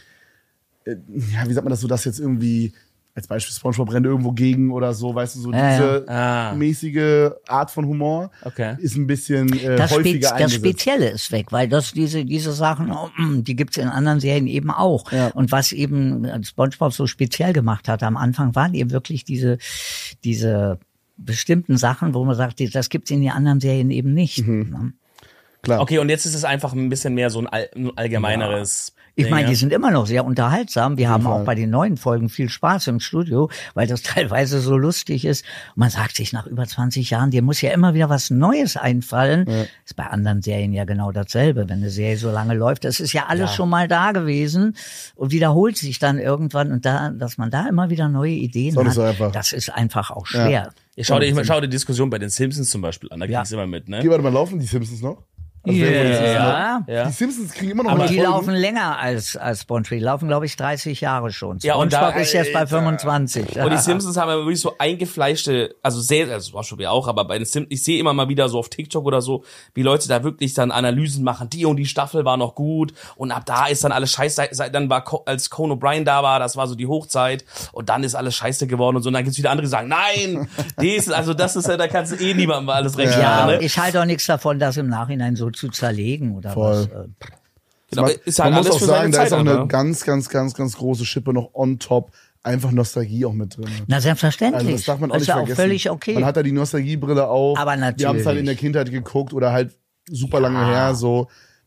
äh, ja, wie sagt man das, so dass jetzt irgendwie, als Beispiel SpongeBob rennt irgendwo gegen oder so, weißt du, so Ja, diese Ah. mäßige Art von Humor Okay. ist ein bisschen äh, Das, Spez häufiger das eingesetzt. Spezielle ist weg, weil das diese diese Sachen, oh, mm, die gibt's in anderen Serien eben auch. Ja. Und was eben SpongeBob so speziell gemacht hat am Anfang, waren eben wirklich diese diese bestimmten Sachen, wo man sagt, das gibt's in den anderen Serien eben nicht. Mhm. Ne? Klar. okay, und jetzt ist es einfach ein bisschen mehr so ein, all, ein allgemeineres Ich Ding, meine, die ja? sind immer noch sehr unterhaltsam. Wir haben Fall. auch bei den neuen Folgen viel Spaß im Studio, weil das teilweise so lustig ist. Und man sagt sich nach über zwanzig Jahren, dir muss ja immer wieder was Neues einfallen. Ja. Ist bei anderen Serien ja genau dasselbe. Wenn eine Serie so lange läuft, das ist ja alles schon mal da gewesen und wiederholt sich dann irgendwann. Und da, dass man da immer wieder neue Ideen Ist auch nicht hat, so einfach. das ist einfach auch schwer. Ich schau dir, ich schau dir die Diskussion bei den Simpsons zum Beispiel an, da Ja. kriegst du immer mit, ne? Geh warte mal, laufen die Simpsons noch? Also wer von den Simpsons noch? Ja. Ja. Die Simpsons kriegen immer noch Aber neue die Folgen. laufen länger als, als SpongeBob. Die laufen, glaube ich, dreißig Jahre schon. Ja, und da- SpongeBob ist jetzt bei Alter. fünfundzwanzig. Und die Simpsons haben ja wirklich so eingefleischte, also sehr, also war schon wieder auch, aber bei den Simpsons, ich sehe immer mal wieder so auf TikTok oder so, wie Leute da wirklich dann Analysen machen, die und die Staffel war noch gut und ab da ist dann alles scheiße, seit- dann war, Co- als Conan O'Brien da war, das war so die Hochzeit und dann ist alles scheiße geworden und so und dann gibt's wieder andere, die sagen, nein, dies, also das ist ja, da kannst du eh niemandem alles recht Ja, machen, und ne? ich halte auch nichts davon, das im Nachhinein so zu zerlegen oder Voll. was. äh, Genau, ist halt Man muss alles auch für seine sagen, da Zeit, ist auch eine aber- ganz, ganz, ganz, ganz große Schippe noch on top. Einfach Nostalgie auch mit drin. Na, selbstverständlich. Also das darf man auch ist nicht ja vergessen. auch völlig okay. Man hat da die Nostalgiebrille auf. Aber Wir haben es natürlich. halt in der Kindheit geguckt oder halt super lange Ja. her. So,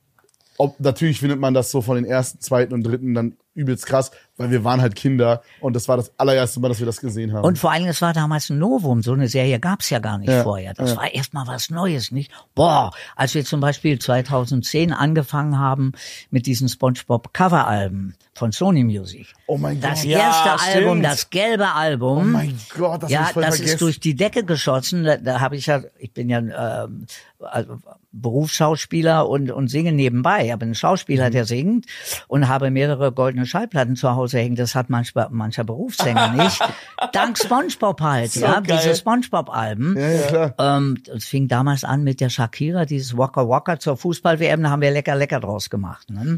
ob natürlich findet man das so von den ersten, zweiten und dritten dann übelst krass, weil wir waren halt Kinder und das war das allererste Mal, dass wir das gesehen haben. Und vor allen Dingen, es war damals ein Novum. So eine Serie gab's ja gar nicht Ja, vorher. Das ja. war erstmal was Neues, nicht? Boah, als wir zum Beispiel zweitausendzehn angefangen haben mit diesen SpongeBob-Coveralben von Sony Music. oh mein Das Gott. Ja, erste stimmt. Album, das gelbe Album. Oh mein Gott, das hab ja, ich voll das vergessen. ist durch die Decke geschossen. Da, da habe ich ja, ich bin ja ähm, also Berufsschauspieler und und singe nebenbei. Ich bin ein Schauspieler, Mhm. der singt und habe mehrere goldene Schallplatten zu Hause hängen. Das hat manchmal mancher Berufssänger nicht. Dank SpongeBob halt, So ja, geil. diese SpongeBob-Alben. Ja, ja, klar. Ähm, es fing damals an mit der Shakira, dieses Waka Waka zur Fußball-W M, da haben wir lecker lecker draus gemacht. Ne?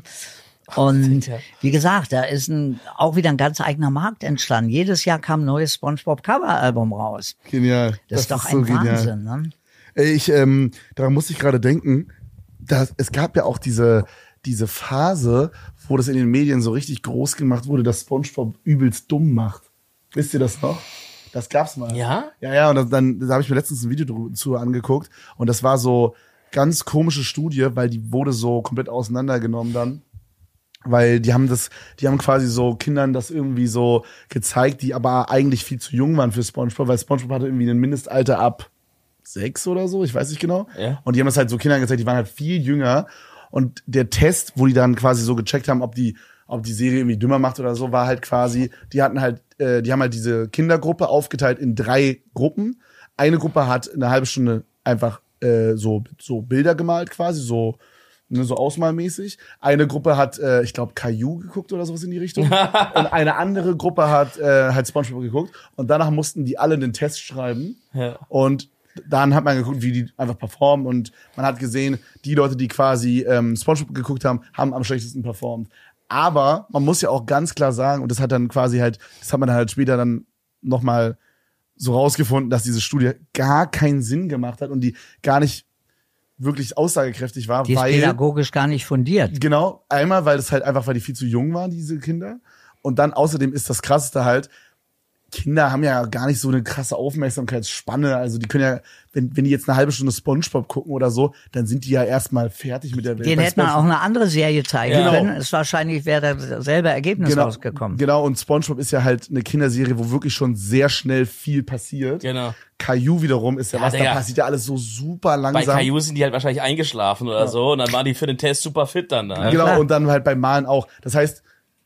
Und wie gesagt, da ist ein, auch wieder ein ganz eigener Markt entstanden. Jedes Jahr kam ein neues SpongeBob-Cover-Album raus. Genial. Das, ist doch so ein genial. Wahnsinn. Ne? Ey, Ich, ähm, daran musste ich gerade denken, dass es gab ja auch diese, diese Phase, wo das in den Medien so richtig groß gemacht wurde, dass SpongeBob übelst dumm macht. Wisst ihr das noch? Das gab's mal. Ja? Ja, ja, und das, dann da habe ich mir letztens ein Video dr- zu angeguckt und das war so ganz komische Studie, weil die wurde so komplett auseinandergenommen dann. Weil die haben das, die haben quasi so Kindern das irgendwie so gezeigt, die aber eigentlich viel zu jung waren für SpongeBob, weil SpongeBob hatte irgendwie ein Mindestalter ab sechs oder so, ich weiß nicht genau. Ja. Und die haben das halt so Kindern gezeigt, die waren halt viel jünger. Und der Test, wo die dann quasi so gecheckt haben, ob die, ob die Serie irgendwie dümmer macht oder so, war halt quasi, die hatten halt, äh, die haben halt diese Kindergruppe aufgeteilt in drei Gruppen. Eine Gruppe hat eine halbe Stunde einfach äh, so, so Bilder gemalt quasi, so, ne, so ausmalmäßig. Eine Gruppe hat, äh, ich glaube, Caillou geguckt oder sowas in die Richtung. Und eine andere Gruppe hat äh, halt SpongeBob geguckt. Und danach mussten die alle den Test schreiben. Ja. Und dann hat man geguckt, wie die einfach performen. Und man hat gesehen, die Leute, die quasi ähm, SpongeBob geguckt haben, haben am schlechtesten performt. Aber man muss ja auch ganz klar sagen, und das hat dann quasi halt, das hat man halt später dann nochmal so rausgefunden, dass diese Studie gar keinen Sinn gemacht hat und die gar nicht wirklich aussagekräftig war, Die ist weil pädagogisch gar nicht fundiert. genau, einmal, weil es halt einfach, weil die viel zu jung waren, diese Kinder. Und dann außerdem ist das Krasseste halt, Kinder haben ja gar nicht so eine krasse Aufmerksamkeitsspanne. Also die können ja, wenn, wenn die jetzt eine halbe Stunde SpongeBob gucken oder so, dann sind die ja erstmal fertig mit der Welt. Den hätte man auch eine andere Serie zeigen Ja. können. Es wahrscheinlich wäre dasselbe Ergebnis genau, rausgekommen. Genau, und SpongeBob ist ja halt eine Kinderserie, wo wirklich schon sehr schnell viel passiert. Genau. Caillou wiederum ist ja, Ja, was, da Digga. passiert ja alles so super Bei langsam. Caillou sind die halt wahrscheinlich eingeschlafen oder so und dann waren die für den Test super fit dann da. Genau, klar. und dann halt beim Malen auch. Das heißt,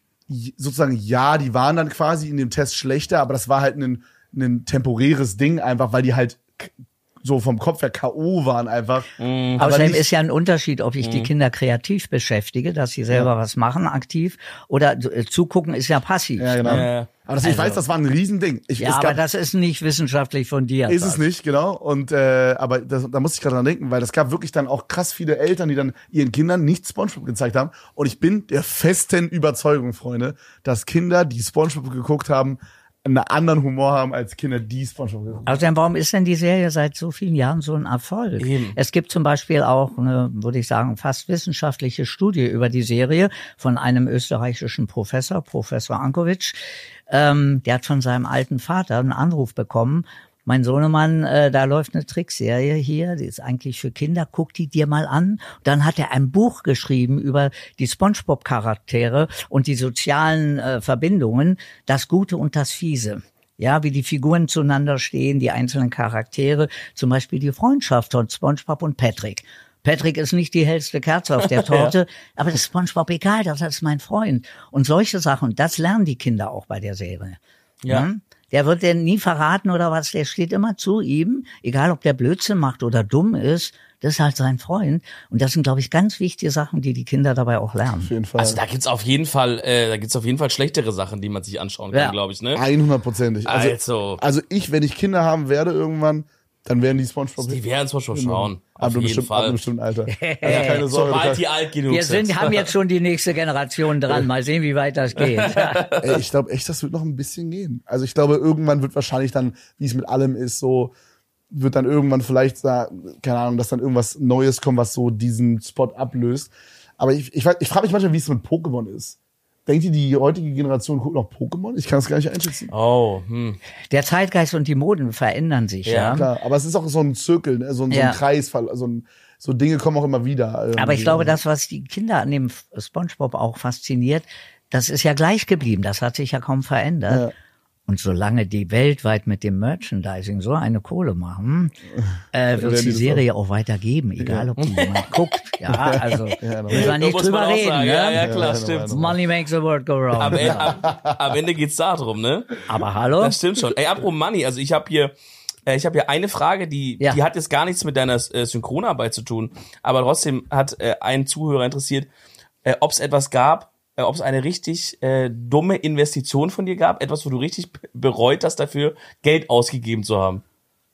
j- sozusagen, ja, die waren dann quasi in dem Test schlechter, aber das war halt ein, ein temporäres Ding einfach, weil die halt k- so vom Kopf her K O waren einfach. Mhm. Aber Außerdem nicht- ist ja ein Unterschied, ob ich die Kinder kreativ beschäftige, dass sie selber was machen, aktiv, oder äh, zugucken ist ja passiv. Ja, genau. Ja. Aber das, ich Also- weiß, das war ein Riesending. Ich, Ja, es aber gab, das ist nicht wissenschaftlich fundiert. ist es nicht, genau. Und äh, aber das, da musste ich gerade dran denken, weil es gab wirklich dann auch krass viele Eltern, die dann ihren Kindern nicht SpongeBob gezeigt haben. Und ich bin der festen Überzeugung, Freunde, dass Kinder, die SpongeBob geguckt haben, einen anderen Humor haben als Kinder, die SpongeBob geguckt haben. Außerdem, warum ist denn die Serie seit so vielen Jahren so ein Erfolg? Eben. Es gibt zum Beispiel auch eine, würde ich sagen, fast wissenschaftliche Studie über die Serie von einem österreichischen Professor, Professor Ankovic. Ähm, der hat von seinem alten Vater einen Anruf bekommen. Mein Sohnemann, äh, da läuft eine Trickserie hier, die ist eigentlich für Kinder, guck die dir mal an. Dann hat er ein Buch geschrieben über die SpongeBob-Charaktere und die sozialen äh, Verbindungen, das Gute und das Fiese. Ja, wie die Figuren zueinander stehen, die einzelnen Charaktere, zum Beispiel die Freundschaft von SpongeBob und Patrick. Patrick ist nicht die hellste Kerze auf der Torte, aber das ist SpongeBob egal, das ist mein Freund. Und solche Sachen, das lernen die Kinder auch bei der Serie. Ja. Hm? Der wird dir nie verraten oder was, der steht immer zu ihm, egal ob der Blödsinn macht oder dumm ist, das ist halt sein Freund. Und das sind, glaube ich, ganz wichtige Sachen, die die Kinder dabei auch lernen. Auf jeden Fall. Also da gibt's auf jeden Fall, äh, da gibt's auf jeden Fall schlechtere Sachen, die man sich anschauen kann, Ja. glaube ich, ne? hundertprozentig. Also, Also. also ich, wenn ich Kinder haben werde irgendwann, dann werden die SpongeBob. Die werden es schon schauen. Ab Auf einem jeden bestimmt, ab einem Fall. bestimmten Alter. Also keine Sorge. du Sobald kannst- die alt genug Wir sind, sind. haben jetzt schon die nächste Generation dran. Mal sehen, wie weit das geht. Ey, ich glaube echt, das wird noch ein bisschen gehen. Also ich glaube, irgendwann wird wahrscheinlich dann, wie es mit allem ist, so wird dann irgendwann vielleicht da, keine Ahnung, dass dann irgendwas Neues kommt, was so diesen Spot ablöst. Aber ich, ich, weiß- ich frage mich manchmal, wie es mit Pokémon ist. Denkt ihr, die heutige Generation guckt noch Pokémon? Ich kann es gar nicht einschätzen. Oh, hm. Der Zeitgeist und die Moden verändern sich, Ja, ja. Klar, aber es ist auch so ein Zirkel, ne? so, ein, so ein Ja. Kreis, so, ein, so Dinge kommen auch immer wieder. irgendwie. Aber ich glaube, das, was die Kinder an dem SpongeBob auch fasziniert, das ist ja gleich geblieben. Das hat sich ja kaum verändert. Ja. Und solange die weltweit mit dem Merchandising so eine Kohle machen, äh, wird werden es die die das Serie auch weitergeben, egal ob die jemand guckt. Ja, also Ja, müssen wir nicht muss drüber man auch reden. sagen. Ne? Ja, ja, klar, Ja, stimmt. ja, Money makes the world go round. Am, Ende, am, am Ende geht's da drum, ne? Aber hallo? Das stimmt schon. Ey, apropos Money, also ich habe hier, äh, ich habe hier eine Frage, die, Ja. die hat jetzt gar nichts mit deiner äh, Synchronarbeit zu tun, aber trotzdem hat äh, ein Zuhörer interessiert, äh, ob es etwas gab, äh, ob es eine richtig äh, dumme Investition von dir gab, etwas, wo du richtig b- bereut hast, dafür Geld ausgegeben zu haben.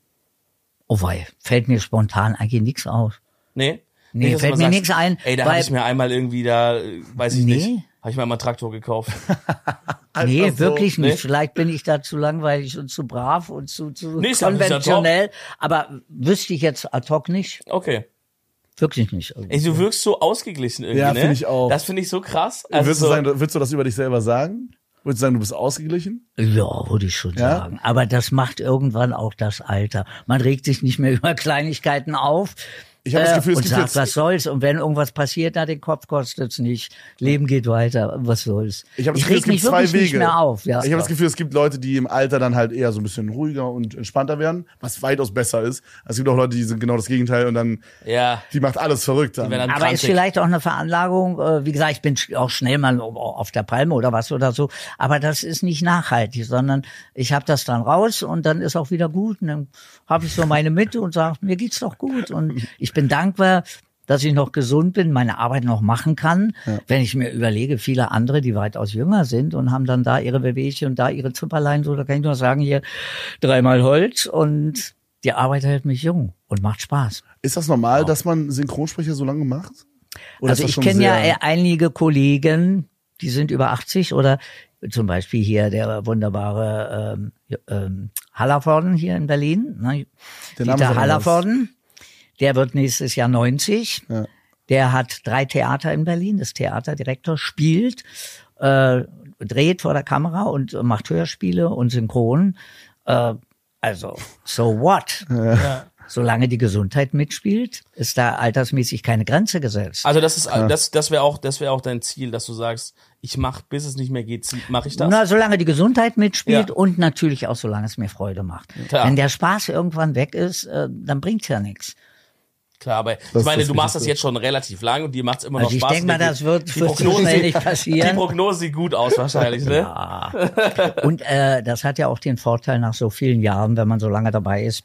Oh wei, fällt mir spontan eigentlich nichts aus. Nee? Nee, Nicht, dass fällt du mir mal nichts ein, Ey, da weil- habe ich mir einmal irgendwie da, äh, weiß ich Nee. nicht, habe ich mir einmal einen Traktor gekauft. Nee, Einfach so, wirklich nicht. ne? Vielleicht bin ich da zu langweilig und zu brav und zu, zu Nee, ist ja- ist ja konventionell. Aber wüsste ich jetzt ad hoc nicht. Okay. Wirklich nicht. Ey, du wirkst so ausgeglichen irgendwie, Ja, ne? find ich auch. Das finde ich so krass. Also würdest, du so, sagen, würdest du das über dich selber sagen? Würdest du sagen, du bist ausgeglichen? Ja, würde ich schon Ja? sagen. Aber das macht irgendwann auch das Alter. Man regt sich nicht mehr über Kleinigkeiten auf. Ich habe das Gefühl, es und gibt sagt, jetzt- was soll's? Und wenn irgendwas passiert, na, den Kopf kostet's nicht. Leben geht weiter. Was soll's? Ich habe das reg Gefühl, es gibt mich zwei wirklich Wege. nicht mehr auf. Ja. Ich habe das Gefühl, es gibt Leute, die im Alter dann halt eher so ein bisschen ruhiger und entspannter werden, was weitaus besser ist. Es gibt auch Leute, die sind genau das Gegenteil und dann, ja. die macht alles verrückt dann. werden dann Aber ist krantig. vielleicht auch eine Veranlagung, äh, wie gesagt, ich bin sch- auch schnell mal auf der Palme oder was oder so, aber das ist nicht nachhaltig, sondern ich habe das dann raus und dann ist auch wieder gut und dann habe ich so meine Mitte und sage, mir geht's doch gut und ich bin dankbar, dass ich noch gesund bin, meine Arbeit noch machen kann. Ja. Wenn ich mir überlege, viele andere, die weitaus jünger sind und haben dann da ihre Wehwehchen und da ihre Zipperlein, so, da kann ich nur sagen, hier dreimal Holz und die Arbeit hält mich jung und macht Spaß. Ist das normal, dass man Synchronsprecher so lange macht? Oder Also ist das ich schon kenne ja sehr- einige Kollegen, die sind über achtzig oder zum Beispiel hier der wunderbare ähm, ähm, Hallervorden hier in Berlin, ne? Der Name Dieter sagt mir Hallervorden, der wird nächstes Jahr neunzig. Ja. Der hat drei Theater in Berlin, ist Theaterdirektor, spielt äh, dreht vor der Kamera und macht Hörspiele und Synchron. Äh, also, so what? Ja. Solange die Gesundheit mitspielt, ist da altersmäßig keine Grenze gesetzt. Also das ist das das wäre auch das wäre auch dein Ziel, dass du sagst, ich mach, bis es nicht mehr geht, mache ich das. Na, solange die Gesundheit mitspielt Ja. und natürlich auch solange es mir Freude macht. Klar. Wenn der Spaß irgendwann weg ist, äh, dann bringt's ja nichts. Klar, aber ist ich meine, das du machst das Wichtigste. jetzt schon relativ lang und dir macht's immer noch Also ich Spaß. denke mal, Und die- das wird, die wird so Prognose, schnell nicht die passieren. Prognose sieht gut aus wahrscheinlich, ne? Ja. Und äh, das hat ja auch den Vorteil nach so vielen Jahren, wenn man so lange dabei ist.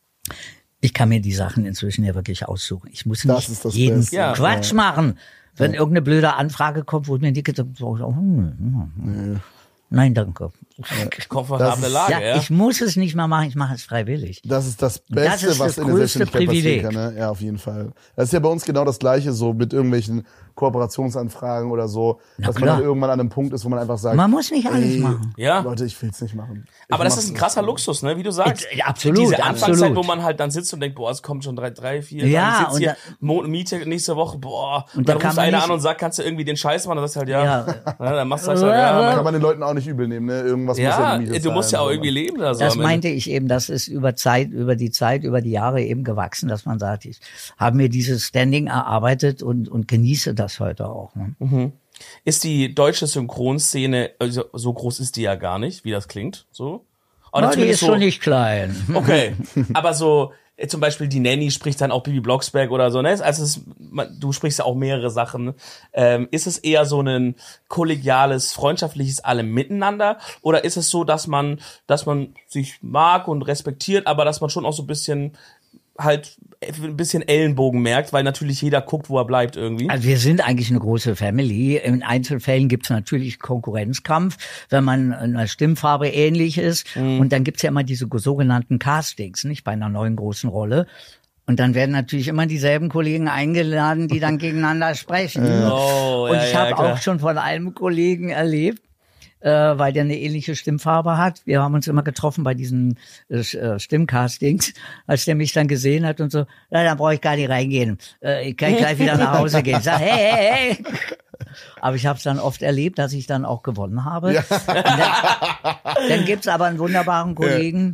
Ich kann mir die Sachen inzwischen ja wirklich aussuchen. Ich muss Das nicht ist das jeden Beste. Ja. Quatsch machen. Wenn irgendeine blöde Anfrage kommt, wo mir die gedacht so, hm, hm, hm. Nein, danke. Komfortable Das- Lage, Ja, ja. ich muss es nicht mal machen, ich mache es freiwillig. Das ist das Und das Beste, ist was das in der größte Selbstständigkeit passieren Privileg. kann. Ne? Ja, auf jeden Fall. Das ist ja bei uns genau das Gleiche, so mit irgendwelchen Kooperationsanfragen oder so, Na dass man klar. dann irgendwann an einem Punkt ist, wo man einfach sagt, Man muss nicht alles ey, machen. Ja. Leute, ich will's nicht machen. Ich Aber das mach's ist ein nicht. krasser Luxus, ne, wie du sagst. Ja, absolut, Diese Anfangszeit, absolut. wo man halt dann sitzt und denkt, boah, es kommt schon drei, drei, vier, Ja, Tage, ich sitz und hier, da- Mo- Miete nächste Woche, boah. Und, Und da dann kann ruft man einer nicht- an und sagt, kannst du irgendwie den Scheiß machen? Dann sagst du halt, ja. Ja. ja dann machst du halt, ja, Kann man den Leuten auch nicht übel nehmen, ne? Irgendwas muss ja ja, die Miete du musst ja zahlen, auch so. irgendwie leben da so. Das am Ende. meinte ich eben, das ist über Zeit, über die Zeit, über die Jahre eben gewachsen, dass man sagt, ich habe mir dieses Standing erarbeitet und, und genieße das heute auch. Ne? Ist die deutsche Synchronszene, also so groß ist die ja gar nicht, wie das klingt, so? Oder Ja, die zumindest ist schon nicht klein. Okay, aber so äh, zum Beispiel die Nanny spricht dann auch Bibi Blocksberg oder so, ne? Also es, man, du sprichst ja auch mehrere Sachen. Ähm, ist es eher so ein kollegiales, freundschaftliches alle miteinander oder ist es so, dass man, dass man sich mag und respektiert, aber dass man schon auch so ein bisschen halt ein bisschen Ellenbogen merkt, weil natürlich jeder guckt, wo er bleibt irgendwie. Also wir sind eigentlich eine große Family. In Einzelfällen gibt es natürlich Konkurrenzkampf, wenn man einer Stimmfarbe ähnlich ist. Mhm. Und dann gibt es ja immer diese sogenannten Castings, nicht bei einer neuen großen Rolle. Und dann werden natürlich immer dieselben Kollegen eingeladen, die dann gegeneinander sprechen. Oh, Und ja, ich ja, habe klar. auch schon von einem Kollegen erlebt, äh, weil der eine ähnliche Stimmfarbe hat. Wir haben uns immer getroffen bei diesen äh, Stimmcastings, als der mich dann gesehen hat und so, na, dann brauche ich gar nicht reingehen. Äh, ich kann gleich wieder nach Hause gehen. Ich sag, hey, hey, hey. Aber ich habe es dann oft erlebt, dass ich dann auch gewonnen habe. Ja. Dann, dann gibt's aber einen wunderbaren Kollegen,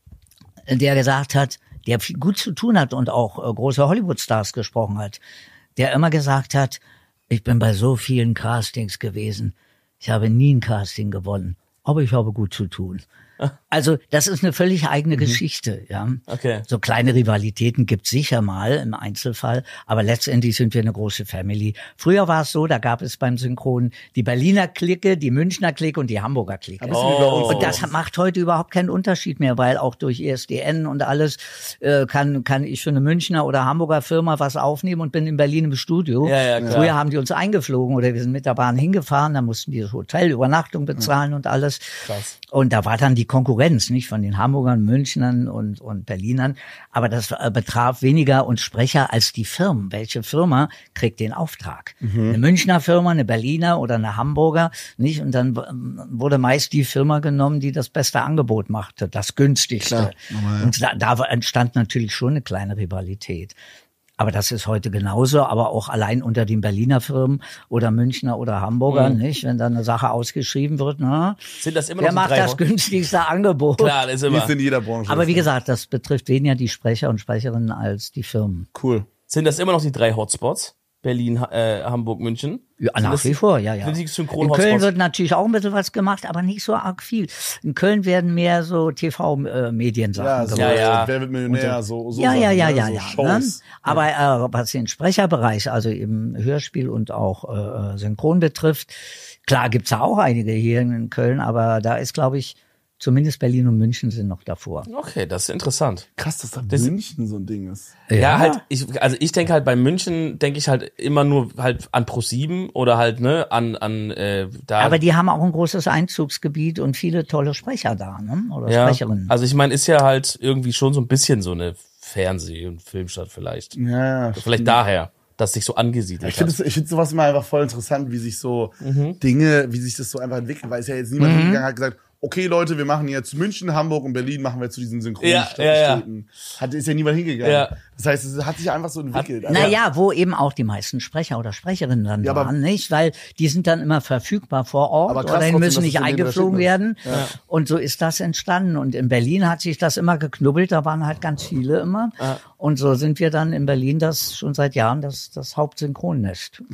der gesagt hat, der viel gut zu tun hat und auch äh, große Hollywood-Stars gesprochen hat, der immer gesagt hat, ich bin bei so vielen Castings gewesen. Ich habe nie ein Casting gewonnen, aber ich habe gut zu tun. Also das ist eine völlig eigene Geschichte. Ja. Okay. So kleine Rivalitäten gibt's sicher mal im Einzelfall, aber letztendlich sind wir eine große Family. Früher war es so, da gab es beim Synchron die Berliner Clique, die Münchner Clique und die Hamburger Clique. Oh. Und das macht heute überhaupt keinen Unterschied mehr, weil auch durch E S D N und alles äh, kann kann ich für eine Münchner oder Hamburger Firma was aufnehmen und bin in Berlin im Studio. Ja, ja, klar. Früher haben die uns eingeflogen oder wir sind mit der Bahn hingefahren, dann mussten die das Hotel, Übernachtung bezahlen und alles. Krass. Und da war dann die Konkurrenz, nicht von den Hamburgern, Münchnern und, und Berlinern. Aber das äh, betraf weniger uns Sprecher als die Firmen. Welche Firma kriegt den Auftrag? Mhm. Eine Münchner Firma, eine Berliner oder eine Hamburger, nicht? Und dann ähm, wurde meist die Firma genommen, die das beste Angebot machte, das günstigste. Klar. Und da, da entstand natürlich schon eine kleine Rivalität. Aber das ist heute genauso, aber auch allein unter den Berliner Firmen oder Münchner oder Hamburger, Mhm. nicht? Wenn da eine Sache ausgeschrieben wird, na, Sind das immer wer noch macht die drei das Ho- günstigste Angebot? Klar, das ist Wie immer. ist in jeder Branche. Aber wie das. gesagt, das betrifft weniger die Sprecher und Sprecherinnen als die Firmen. Cool. Sind das immer noch die drei Hotspots? Berlin, äh, Hamburg, München? Ja, Sind nach das wie die- vor, ja, ja. sind die synchron In Köln Hotspots? wird natürlich auch ein bisschen was gemacht, aber nicht so arg viel. In Köln werden mehr so T V-Mediensachen Ja, so, Ja, ja. Wer wird Millionär? So, so Ja, ja, Sachen, ja, ne? ja, so ja. Shows. Ne? Aber äh, was den Sprecherbereich, also im Hörspiel und auch äh, Synchron betrifft, klar gibt's da auch einige hier in Köln, aber da ist, glaube ich, zumindest Berlin und München sind noch davor. Okay, das ist interessant. Krass, dass da Das- München so ein Ding ist. Ja, halt, ich, also ich denke halt bei München, denke ich halt immer nur halt an ProSieben oder halt, ne, an, an, äh, da. Aber die haben auch ein großes Einzugsgebiet und viele tolle Sprecher da, ne? Oder ja, Sprecherinnen. also ich meine, ist ja halt irgendwie schon so ein bisschen so eine Fernseh- und Filmstadt vielleicht. Ja, ja. Vielleicht daher, dass sich so angesiedelt Ich finde hat. es- ich finde sowas immer einfach voll interessant, wie sich so Mhm. Dinge, wie sich das so einfach entwickelt, weil es ja jetzt niemand hingegangen hat gesagt, okay Leute, wir machen jetzt München, Hamburg und Berlin machen wir zu diesen Synchronstädten. Ja, ja, ja. Hat, ist ja niemand hingegangen. Ja. Das heißt, es hat sich einfach so entwickelt. Also, Naja, wo eben auch die meisten Sprecher oder Sprecherinnen dann Ja, aber- waren, nicht? Weil die sind dann immer verfügbar vor Ort Aber krass oder die trotzdem, müssen dass nicht es in denen eingeflogen da steht, werden. Ja. Und so ist das entstanden. Und in Berlin hat sich das immer geknubbelt, da waren halt ganz viele immer. Ja. Und so sind wir dann in Berlin das schon seit Jahren das, das Hauptsynchronnest.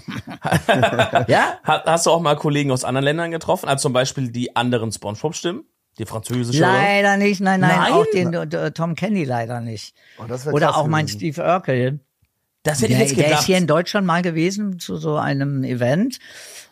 Ja? Ha- Hast du auch mal Kollegen aus anderen Ländern getroffen? Also zum Beispiel die anderen SpongeBob-Stimmen? Die französische? oder? Leider nicht, nein, nein, Nein? auch den äh, Tom Kenny leider nicht. Oh, das wär Oder krass auch mein gewesen. Steve Urkel. Das hätte Der, ich jetzt der gedacht. ist hier in Deutschland mal gewesen zu so einem Event.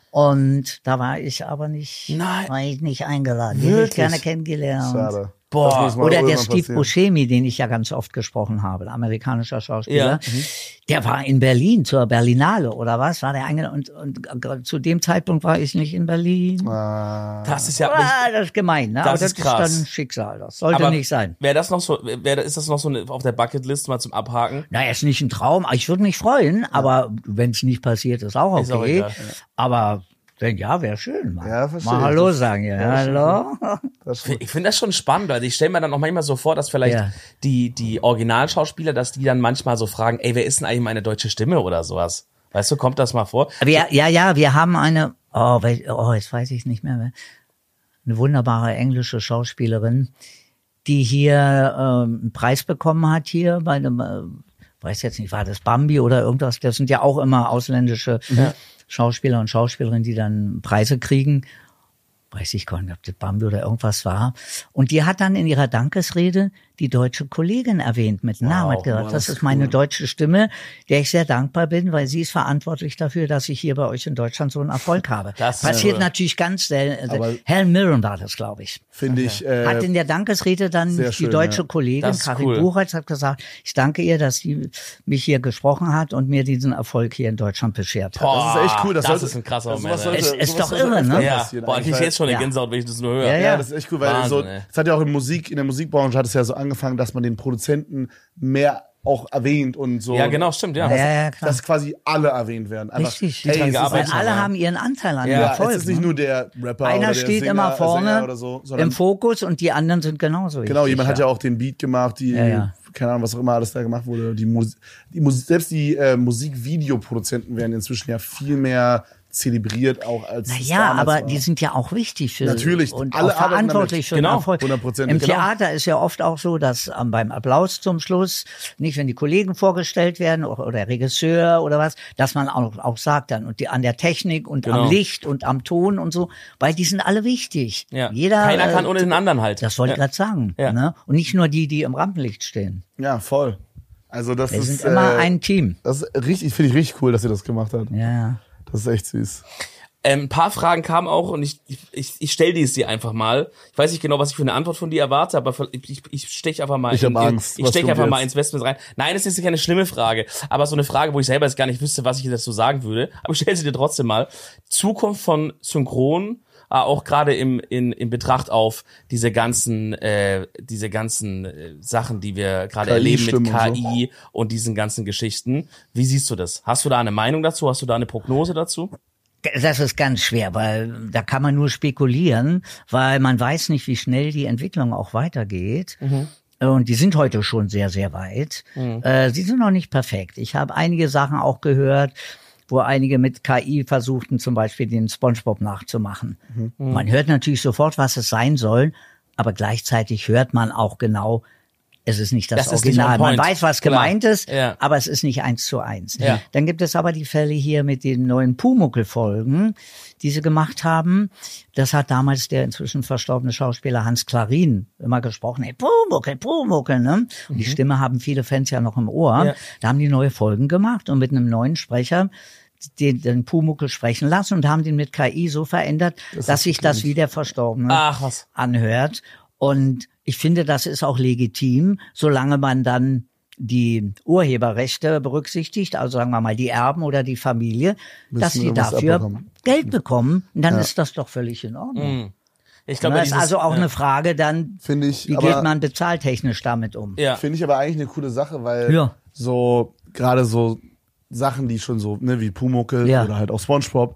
Und da war ich aber nicht, Nein. war ich nicht eingeladen. Den hätte ich Wirklich? gerne kennengelernt. Schade. Boah. Das muss mal Oder der irgendwann Steve passieren. Buscemi, den ich ja ganz oft gesprochen habe, ein amerikanischer Schauspieler, Ja. der war in Berlin zur Berlinale oder was? War der eingeladen? Und, und äh, zu dem Zeitpunkt war ich nicht in Berlin. Ah, Das ist ja. Ah, das ist gemein, ne? Das Aber das ist krass. ist dann Schicksal. Das sollte aber nicht sein. Wäre das noch so? Wäre ist das noch so eine, auf der Bucketlist mal zum Abhaken? Naja, ist nicht ein Traum. Ich würde mich freuen, aber wenn es nicht passiert, ist auch okay. Ist auch egal. Aber wenn ja, wäre schön. Mal, Ja, verstehe mal ich. Hallo Das- sagen. Ja, ja, das hallo. das ist gut. Ich finde das schon spannend, weil ich stelle mir dann auch manchmal so vor, dass vielleicht Ja. die die Originalschauspieler, dass die dann manchmal so fragen, ey, wer ist denn eigentlich meine deutsche Stimme oder sowas? Weißt du, kommt das mal vor? Aber ja, ja, ja, wir haben eine, oh, wel- oh, jetzt weiß ich nicht mehr, eine wunderbare englische Schauspielerin, die hier ähm, einen Preis bekommen hat hier bei einem, äh, weiß jetzt nicht, war das Bambi oder irgendwas? Das sind ja auch immer ausländische Schauspieler und Schauspielerinnen, die dann Preise kriegen. Weiß ich gar nicht, ob das Bambi oder irgendwas war. Und die hat dann in ihrer Dankesrede die deutsche Kollegin erwähnt mit Namen. Hat gesagt, wow, das das ist meine deutsche Stimme, der ich sehr dankbar bin, weil sie ist verantwortlich dafür, dass ich hier bei euch in Deutschland so einen Erfolg habe. Das ist Passiert cool. natürlich ganz selten. Aber- Helen Mirren war das, glaube ich. Finde ich, Hat äh, in der Dankesrede dann sehr die schön, deutsche ja. Kollegin Das ist Karin cool. Buchholz hat gesagt, ich danke ihr, dass sie mich hier gesprochen hat und mir diesen Erfolg hier in Deutschland beschert hat. Boah, das ist echt cool. Das, das sollte, ist ein krasser das- Moment, sowas ey. sollte- Es ist sowas doch sollte irre, ne? öfter Ja, passieren boah, ich eigentlich, krieg weil- jetzt schon eine Ja. Gänsehaut, wenn ich das nur höre. Ja, ja. Ja, das ist echt cool, weil Wahnsinn, so, ey. es hat ja auch in Musik, in der Musikbranche hat es ja so angefangen, dass man den Produzenten mehr auch erwähnt und so. Ja, genau, stimmt, ja. Ja, ja, klar. Dass quasi alle erwähnt werden. Einfach, Richtig. hey, dran es ist gearbeitet nicht- Weil alle ja. haben ihren Anteil an Ja, dem Ja, Erfolg. es ist nicht ne? nur der Rapper Einer oder der steht Singer, immer Sänger vorne oder so, sondern im Fokus und die anderen sind genauso wichtig. genau, jemand hat ja auch den Beat gemacht, die, Ja, ja. keine Ahnung, was auch immer alles da gemacht wurde. Die, Mus die Mus selbst die äh, Musikvideoproduzenten werden inzwischen ja viel mehr zelebriert auch als es Naja, damals aber war. die sind ja auch wichtig für Natürlich, und alle auch arbeiten verantwortlich damit. für Genau, den Erfolg. hundertprozentig, Im genau. Theater ist ja oft auch so, dass ähm, beim Applaus zum Schluss, nicht wenn die Kollegen vorgestellt werden oder, oder der Regisseur oder was, dass man auch, auch sagt dann und die an der Technik und Genau. am Licht und am Ton und so, weil die sind alle wichtig. Ja. Jeder, Keiner kann äh, ohne den anderen halt. Das wollte ich ja. gerade sagen. Ja. Ne? Und nicht nur die, die im Rampenlicht stehen. Ja, voll. Also das Wir ist sind immer äh, ein Team. das ist richtig, finde ich richtig cool, dass ihr das gemacht habt. Ja. Das ist echt süß. Ähm, ein paar Fragen kamen auch und ich, ich, ich, ich stelle die es dir einfach mal. Ich weiß nicht genau, was ich für eine Antwort von dir erwarte, aber ich, ich, ich steche einfach mal Ich hab in, Angst. ich Was steche kommt einfach mal jetzt? ins Westbild rein. Nein, das ist keine schlimme Frage, aber so eine Frage, wo ich selber jetzt gar nicht wüsste, was ich dazu sagen würde. Aber ich stelle sie dir trotzdem mal. Zukunft von Synchron, äh, auch gerade im in, in Betracht auf diese ganzen äh, diese ganzen äh, Sachen, die wir gerade erleben mit K K I-Stimmen und I und diesen ganzen Geschichten. Wie siehst du das? Hast du da eine Meinung dazu? Hast du da eine Prognose dazu? Das ist ganz schwer, weil da kann man nur spekulieren, weil man weiß nicht, wie schnell die Entwicklung auch weitergeht. Und die sind heute schon sehr, sehr weit. Äh, sie sind noch nicht perfekt. Ich habe einige Sachen auch gehört, wo einige mit K I versuchten, zum Beispiel den SpongeBob nachzumachen. Man hört natürlich sofort, was es sein soll, aber gleichzeitig hört man auch genau, es ist nicht das, Das ist nicht Original. on Man point. weiß, was Klar. gemeint ist, Ja. aber es ist nicht eins zu eins. Ja. Dann gibt es aber die Fälle hier mit den neuen Pumuckl-Folgen, die sie gemacht haben. Das hat damals der inzwischen verstorbene Schauspieler Hans Klarin immer gesprochen. Hey, Pumuckl, Pumuckl, ne? Und die Stimme haben viele Fans ja noch im Ohr. Ja. Da haben die neue Folgen gemacht und mit einem neuen Sprecher den, den Pumuckl sprechen lassen und haben den mit K I so verändert, dass sich das wie der Verstorbene Ach, was. anhört. Und ich finde, das ist auch legitim, solange man dann die Urheberrechte berücksichtigt, also sagen wir mal die Erben oder die Familie, Müssen dass sie wir was dafür abbekommen. Geld bekommen. Und dann ist das doch völlig in Ordnung. Ich glaube, Das ist dieses- also auch ja. eine Frage dann, Finde ich, wie aber- geht man bezahltechnisch damit um? Ja. Finde ich aber eigentlich eine coole Sache, weil Ja. so gerade so Sachen, die schon so, ne, wie Pumuckl Ja. oder halt auch SpongeBob,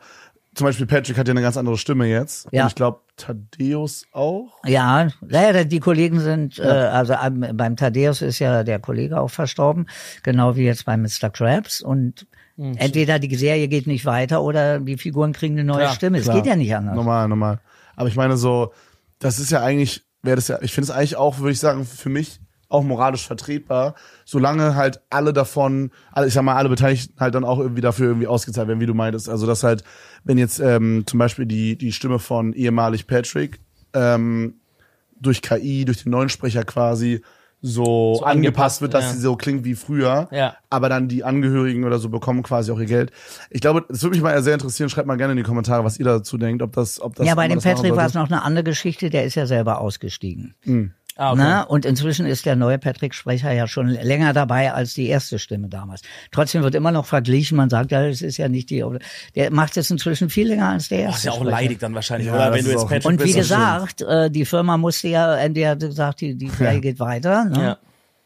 zum Beispiel Patrick hat ja eine ganz andere Stimme jetzt. Ja. Und ich glaube, Thaddeus auch. Ja, naja, die Kollegen sind, ja. äh, also ähm, beim Thaddeus ist ja der Kollege auch verstorben, genau wie jetzt bei Mister Krabs. Und mhm. entweder die Serie geht nicht weiter oder die Figuren kriegen eine neue Klar, Stimme. Es klar. geht ja nicht anders. Normal, normal. Aber ich meine so, das ist ja eigentlich, wäre das ja, ich finde es eigentlich auch, würde ich sagen, für mich auch moralisch vertretbar, solange halt alle davon, alle, ich sag mal, alle Beteiligten halt dann auch irgendwie dafür irgendwie ausgezahlt werden, wie du meintest. Also dass halt, wenn jetzt ähm, zum Beispiel die die Stimme von ehemalig Patrick ähm, durch K I, durch den neuen Sprecher quasi so, So angepasst, angepasst wird, dass ja. sie so klingt wie früher, Ja. aber dann die Angehörigen oder so bekommen quasi auch ihr Geld. Ich glaube, es würde mich mal sehr interessieren, schreibt mal gerne in die Kommentare, was ihr dazu denkt, ob das, ob das. Ja, bei ob man dem das machen Patrick war es sollte. noch eine andere Geschichte, der ist ja selber ausgestiegen. Mhm. Ah, okay. Na, und inzwischen ist der neue Patrick-Sprecher ja schon länger dabei als die erste Stimme damals. Trotzdem wird immer noch verglichen, man sagt, ja, das ist ja nicht die, der macht es inzwischen viel länger als der Oh, erste ist ja auch Sprecher. leidig dann wahrscheinlich, Ja, oder? das Wenn du ist jetzt auch- Patrick Und wie bist, das gesagt, äh, die Firma musste ja, entweder gesagt, die, die Serie geht weiter, ne? Ja.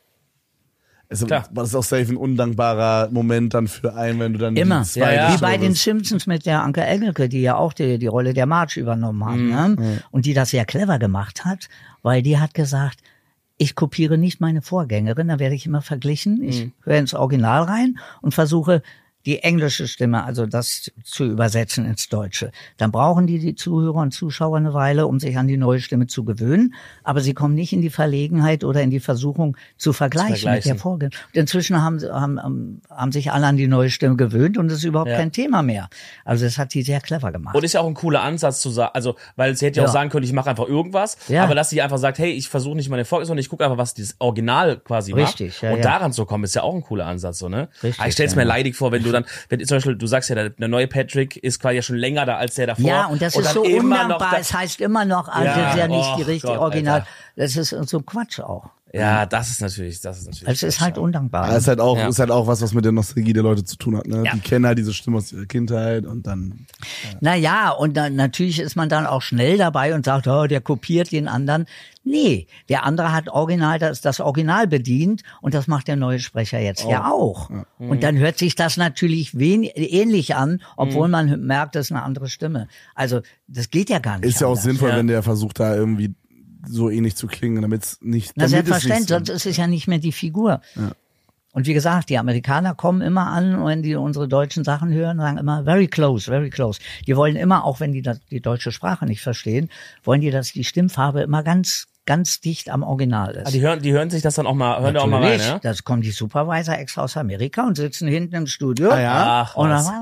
Also, Klar. das ist auch safe ein undankbarer Moment dann für einen, wenn du dann Immer. die zweite Ja, ja. Wie Stimme bei den bist. Simpsons mit der Anke Engelke, die ja auch die, die Rolle der Marge übernommen hat, ne? Und die das sehr clever gemacht hat, weil die hat gesagt, ich kopiere nicht meine Vorgängerin, da werde ich immer verglichen. Ich höre ins Original rein und versuche die englische Stimme, also das zu übersetzen ins Deutsche. Dann brauchen die, die Zuhörer und Zuschauer eine Weile, um sich an die neue Stimme zu gewöhnen. Aber sie kommen nicht in die Verlegenheit oder in die Versuchung zu vergleichen, vergleichen. mit der Vorgängerin. Und inzwischen haben, sie- haben, haben sich alle an die neue Stimme gewöhnt und es ist überhaupt Ja. kein Thema mehr. Also das hat sie sehr clever gemacht. Und ist ja auch ein cooler Ansatz zu sagen, also, weil sie hätte ja auch Ja. sagen können, ich mache einfach irgendwas, Ja. aber dass sie einfach sagt, hey, ich versuche nicht meine Folge, sondern ich gucke einfach, was dieses Original quasi Richtig, macht. ja, und ja. daran zu kommen, ist ja auch ein cooler Ansatz, so, ne? Richtig, Aber ich stell's ja. mir leidig vor, wenn du dann, wenn zum Beispiel, du sagst ja, der, der neue Patrick ist quasi ja schon länger da als der davor. Ja, und das ist dann so immer undankbar. noch Es heißt immer noch, also Ja, das ist ja nicht oh die richtige Gott, Original. Alter. Das ist so Quatsch auch. Ja, das ist natürlich, das ist natürlich. Es ist halt undankbar. Ja, ist halt auch, Ja. ist halt auch was, was mit der Nostalgie der Leute zu tun hat, ne? Ja. Die kennen halt diese Stimme aus ihrer Kindheit und dann. Naja, und dann, natürlich ist man dann auch schnell dabei und sagt, oh, der kopiert den anderen. Nee, der andere hat original das, das Original bedient und das macht der neue Sprecher jetzt ja auch. Und dann hört sich das natürlich wen, ähnlich an, obwohl man merkt, das ist eine andere Stimme. Also das geht ja gar nicht. Ist ja auch anders. sinnvoll, Ja. wenn der versucht, da irgendwie so ähnlich zu klingen, damit es nicht. Na, damit es selbstverständlich, nicht sonst ist es ja nicht mehr die Figur. Und wie gesagt, die Amerikaner kommen immer an, wenn die unsere deutschen Sachen hören, sagen immer very close, very close. Die wollen immer, auch wenn die das, die deutsche Sprache nicht verstehen, wollen die, dass die Stimmfarbe immer ganz, ganz dicht am Original ist. Ah, die hören, die hören sich das dann auch mal, hören da auch mal rein, Natürlich, ja? das kommen die Supervisor extra aus Amerika und sitzen hinten im Studio. Ah, ja? Ach, Und was.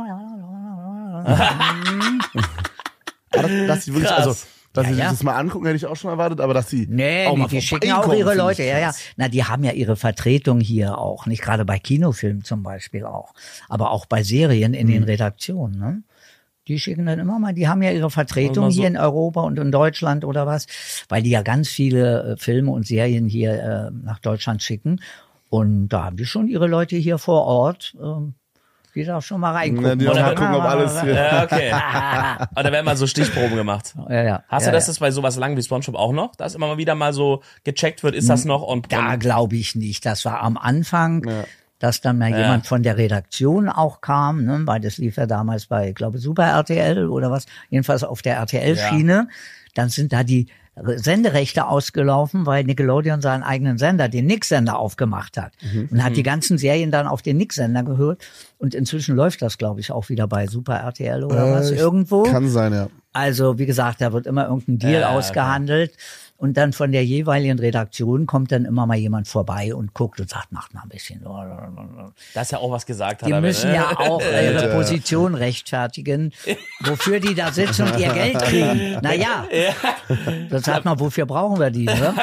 dann, Aber das, dass sie wirklich, Krass. also, dass Ja, sie sich ja. das mal angucken, hätte ich auch schon erwartet, aber dass sie Nee, auch die, mal die schicken auch vorbeikommen, ihre finde Leute, ich ja, ja. krass. Na, die haben ja ihre Vertretung hier auch, nicht gerade bei Kinofilmen zum Beispiel auch, aber auch bei Serien in Mhm. den Redaktionen, ne? Die schicken dann immer mal, die haben ja ihre Vertretung Mal so- hier in Europa und in Deutschland oder was, weil die ja ganz viele äh, Filme und Serien hier äh, nach Deutschland schicken. Und da haben die schon ihre Leute hier vor Ort, ähm, die da schon mal reingucken. Na, die auch mal gucken, ob alles hier. Ja, okay. Aber da werden mal so Stichproben gemacht. Ja, ja. Hast ja, du das ja. jetzt bei sowas lang wie SpongeBob auch noch? Dass immer mal wieder mal so gecheckt wird, ist das noch on Da glaube ich nicht. Das war am Anfang, Ja. dass dann mal Ja. jemand von der Redaktion auch kam, ne? Weil das lief ja damals bei, ich glaube, Super R T L oder was, jedenfalls auf der R T L-Schiene. Dann sind da die Senderechte ausgelaufen, weil Nickelodeon seinen eigenen Sender, den Nick-Sender, aufgemacht hat. Und hat die ganzen Serien dann auf den Nick-Sender gehört. Und inzwischen läuft das, glaube ich, auch wieder bei Super R T L oder Äh, was, ich- irgendwo. Kann sein, ja. Also, wie gesagt, da wird immer irgendein Deal Ja, ausgehandelt. Und dann von der jeweiligen Redaktion kommt dann immer mal jemand vorbei und guckt und sagt, macht mal ein bisschen. Das ist ja auch was gesagt hat. Die aber, müssen ne? ja auch ihre Position rechtfertigen, wofür die da sitzen und ihr Geld kriegen. Naja, das sagt man, wofür brauchen wir die? Ne?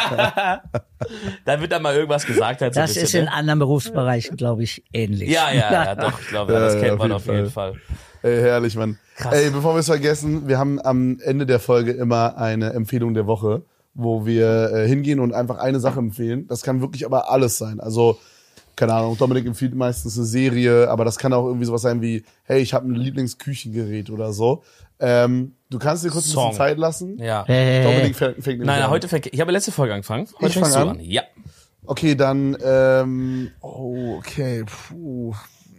Da wird dann mal irgendwas gesagt. Halt so ein Das bisschen, ist in ne? anderen Berufsbereichen, glaube ich, ähnlich. Ja, ja, ja, doch, ich glaube, das Ja, kennt auf man jeden auf jeden Fall. Ey, herrlich, Mann. Krass. Ey, bevor wir es vergessen, wir haben am Ende der Folge immer eine Empfehlung der Woche, wo wir äh, hingehen und einfach eine Sache empfehlen. Das kann wirklich aber alles sein. Also, keine Ahnung, Dominik empfiehlt meistens eine Serie, aber das kann auch irgendwie sowas sein wie, hey, ich habe ein Lieblingsküchengerät oder so. Ähm, du kannst dir kurz ein Song. bisschen Zeit lassen. Ja. Äh, Dominik fängt, fängt nämlich Nein, an. heute fängt, ich habe letzte Folge angefangen. Heute Ich fang fängst du an? Ja. Okay, dann, ähm, oh, okay, puh.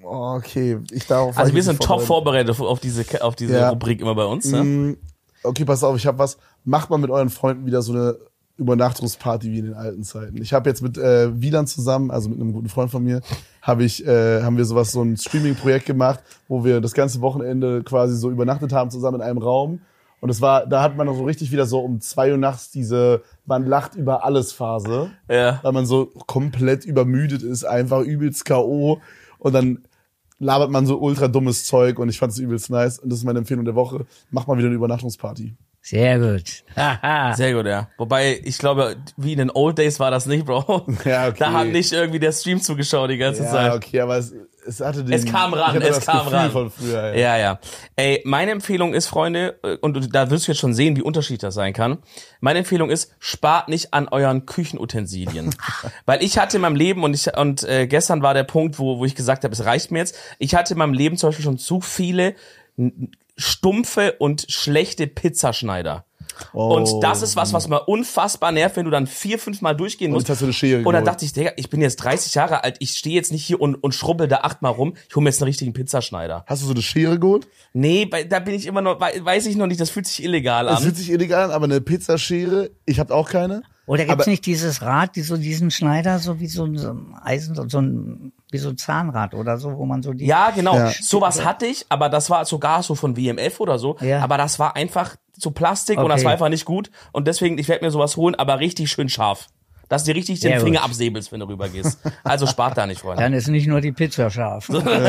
Oh, okay, ich darauf. Also wir sind top vorbereitet auf diese, auf diese Ja. Rubrik immer bei uns. Ne? Mm, okay, pass auf, ich habe was. Macht mal mit euren Freunden wieder so eine Übernachtungsparty wie in den alten Zeiten. Ich habe jetzt mit äh, Wieland zusammen, also mit einem guten Freund von mir, habe ich, äh, haben wir sowas, so ein Streaming-Projekt gemacht, wo wir das ganze Wochenende quasi so übernachtet haben zusammen in einem Raum. Und es war, da hat man noch so richtig wieder so um zwei Uhr nachts diese man lacht über alles Phase, Ja. weil man so komplett übermüdet ist, einfach übelst K O und dann labert man so ultra dummes Zeug und ich fand es übelst nice und das ist meine Empfehlung der Woche. Mach mal wieder eine Übernachtungsparty. Sehr gut. Haha. Sehr gut, ja. Wobei, ich glaube, wie in den Old Days war das nicht, Bro. Ja, okay. Da hat nicht irgendwie der Stream zugeschaut die ganze Ja, Zeit. okay, aber es, es hatte den... Es kam ran, ich hatte es das kam Gefühl ran. von früher, ja. Ja, ja. Ey, meine Empfehlung ist, Freunde, und da wirst du jetzt schon sehen, wie unterschiedlich das sein kann. Meine Empfehlung ist, spart nicht an euren Küchenutensilien. Weil ich hatte in meinem Leben, und ich und äh, gestern war der Punkt, wo, wo ich gesagt habe, es reicht mir jetzt. Ich hatte in meinem Leben zum Beispiel schon zu viele n- stumpfe und schlechte Pizzaschneider. Oh. Und das ist was, was mal unfassbar nervt, wenn du dann vier, fünf Mal durchgehen Und musst. jetzt hast du eine Schere Und dann geholt. dachte ich, Digga, ich bin jetzt dreißig Jahre alt, ich stehe jetzt nicht hier und, und schrubbel da achtmal rum, ich hole mir jetzt einen richtigen Pizzaschneider. Hast du so eine Schere geholt? Nee, bei, da bin ich immer noch, wei- weiß ich noch nicht, das fühlt sich illegal Das an. fühlt sich illegal an, aber eine Pizzaschere, ich habe auch keine. Oder gibt's Aber- nicht dieses Rad, die so diesen Schneider, so wie so ein, so ein Eisen, so ein, wie so ein Zahnrad oder so, wo man so die... Ja, genau, Ja. sowas hatte ich, aber das war sogar so von W M F oder so, Ja. aber das war einfach so Plastik und das Okay. war einfach nicht gut und deswegen, ich werde mir sowas holen, aber richtig schön scharf. Dass du dir richtig den Sehr Finger gut. absäbelst, wenn du rübergehst. Also spart da nicht, Freunde. Dann ist nicht nur die Pizza scharf.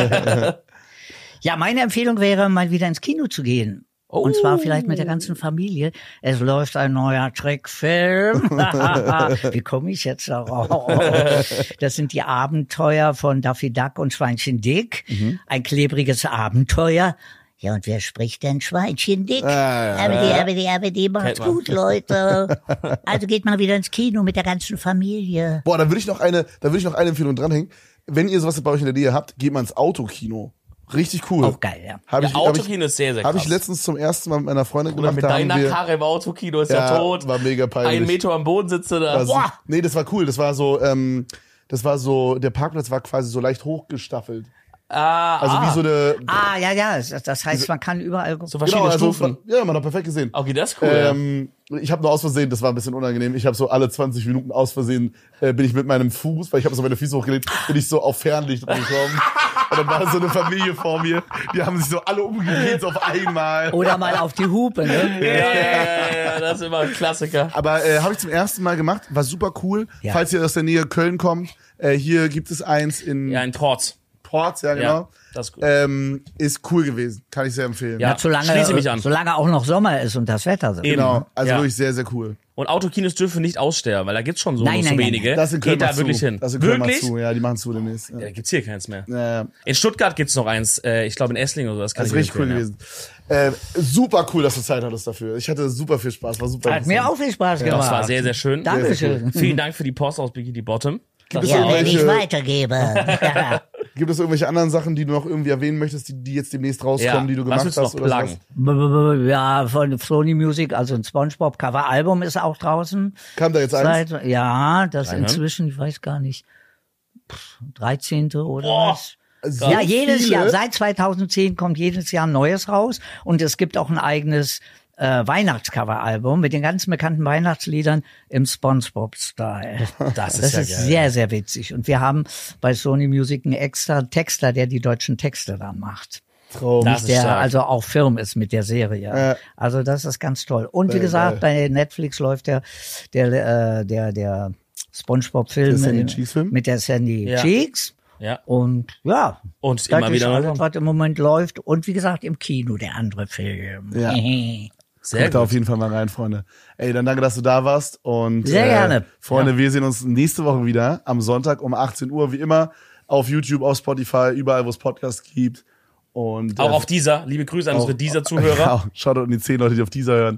Ja, meine Empfehlung wäre, mal wieder ins Kino zu gehen. Und zwar vielleicht mit der ganzen Familie. Es läuft ein neuer Trickfilm. Wie komme ich jetzt darauf? Das sind die Abenteuer von Daffy Duck und Schweinchen Dick. Ein klebriges Abenteuer. Ja, und wer spricht denn Schweinchen Dick? Ah, ja. Aber die, aber die, aber die macht's Kennt man. gut, Leute. Also geht mal wieder ins Kino mit der ganzen Familie. Boah, da würde ich noch eine, da würde ich noch eine Empfehlung dranhängen. Wenn ihr sowas bei euch in der Nähe habt, geht mal ins Autokino. Richtig cool. Auch geil, ja. Hab Ja, ich, hab ich, Autokino ist sehr, sehr hab krass. ich letztens zum ersten Mal mit meiner Freundin Oder gemacht. mit da haben deiner wir, Karre im Autokino ist ja, Ja, tot. war mega peinlich. Ein Meter am Boden sitzt du da. war so, Boah. nee, das war cool. Das war so, ähm, das war so, der Parkplatz war quasi so leicht hochgestaffelt. Ah, Also ah. wie so eine, Ah, ja, ja. Das, das heißt, man kann überall... So verschiedene also, Stufen. ja, man hat perfekt gesehen. Okay, das ist cool. Ähm, ich habe nur aus Versehen, das war ein bisschen unangenehm, ich habe so alle zwanzig Minuten aus Versehen, äh, bin ich mit meinem Fuß, weil ich habe so meine Füße hochgelegt, bin ich so auf Fernlicht gekommen. Und dann war so eine Familie vor mir, die haben sich so alle umgedreht so auf einmal. Oder mal auf die Hupe, ne? ja, ja, ja, ja, das ist immer ein Klassiker. Aber äh, habe ich zum ersten Mal gemacht, war super cool. Ja. Falls ihr aus der Nähe Köln kommt, äh, hier gibt es eins in Ja, ein Trotz. Ports, ja genau. Ja, das ist gut. Ähm, ist cool gewesen, kann ich sehr empfehlen. Ja. Ja, solange, Schließe mich an. solange auch noch Sommer ist und das Wetter so. Eben. Genau, also Ja. wirklich sehr, sehr cool. Und Autokinos dürfen nicht aussterben, weil da gibt's schon so, Nein, so nein, nein, wenige. Das in Köln Geht da macht wirklich zu. hin. Das in Köln macht Wirklich? zu, ja, die machen zu demnächst. Ja. Ja, da gibt's hier keins mehr. Ja, In Stuttgart gibt's noch eins, äh, ich glaube in Esslingen oder so. Das kann das ist ich richtig cool empfehlen, gewesen. Äh, super cool, dass du Zeit hattest dafür. Ich hatte super viel Spaß, war super Hat mir auch viel Spaß Ja. gemacht. Das war sehr, sehr schön. Dankeschön. Vielen Dank für die Post aus Bikini Bottom. Gibt es, Ja, wenn ich irgendwelche, weitergebe. gibt es irgendwelche anderen Sachen, die du noch irgendwie erwähnen möchtest, die, die jetzt demnächst rauskommen, Ja, die du was gemacht willst du hast? noch Oder pluggen? sowas? Ja, von Sony Music, also ein SpongeBob Cover Album ist auch draußen. Kam da jetzt eins? Seit, ja, das Reinhören? inzwischen, ich weiß gar nicht, pff, dreizehnte oder Boah. was? So Ja, jedes viele? Jahr, seit zweitausendzehn kommt jedes Jahr ein neues raus und es gibt auch ein eigenes äh, Weihnachtscover-Album mit den ganzen bekannten Weihnachtsliedern im SpongeBob-Style. Das ist Das ja ist geil. sehr, sehr witzig. Und wir haben bei Sony Music einen extra Texter, der die deutschen Texte dann macht. Traum. Das ist Der stark. also auch Firm ist mit der Serie. Ja. Also das ist ganz toll. Und wie Sehr gesagt, geil. bei Netflix läuft der, der, äh, der, der SpongeBob-Film Der Sandy mit, Cheeks-Film? mit der Sandy Ja. Cheeks. Ja. Und ja, Und das immer ist wieder alles, mal. was im Moment läuft. Und wie gesagt, im Kino der andere Film. Ja. Sehr Guckt da gut. auf jeden Fall mal rein, Freunde. Ey, dann danke, dass du da warst. Und, Sehr äh, gerne. Freunde, Ja. wir sehen uns nächste Woche wieder am Sonntag um achtzehn Uhr, wie immer, auf YouTube, auf Spotify, überall, wo es Podcasts gibt. Und, Auch äh, auf dieser. Liebe Grüße an auch- unsere dieser-Zuhörer. Ja, schaut an die zehn Leute, die auf dieser hören.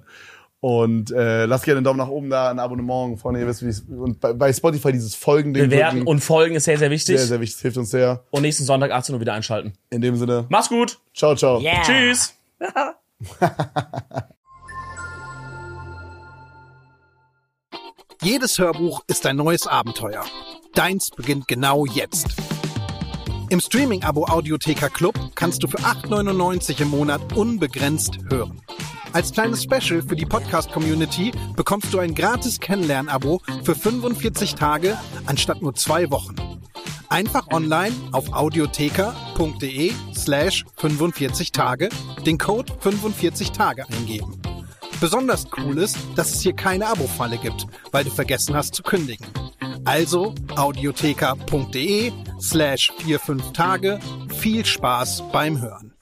Und äh, lasst gerne einen Daumen nach oben da, ein Abonnement. Freunde, ihr wisst, wie es Und bei, bei Spotify dieses Folgending Bewerten drücken. und folgen ist sehr, sehr wichtig. Sehr, sehr wichtig. Das hilft uns sehr. Und nächsten Sonntag achtzehn Uhr wieder einschalten. In dem Sinne, Mach's gut. ciao, ciao. Yeah. Tschüss. Jedes Hörbuch ist ein neues Abenteuer. Deins beginnt genau jetzt. Im Streaming-Abo Audiotheka Club kannst du für acht neunundneunzig im Monat unbegrenzt hören. Als kleines Special für die Podcast-Community bekommst du ein gratis Kennenlern-Abo für fünfundvierzig Tage anstatt nur zwei Wochen. Einfach online auf audiotheka.de slash 45 Tage den Code fünfundvierzig Tage eingeben. Besonders cool ist, dass es hier keine Abo-Falle gibt, weil du vergessen hast zu kündigen. Also audiotheka.de slash 45 Tage. Viel Spaß beim Hören.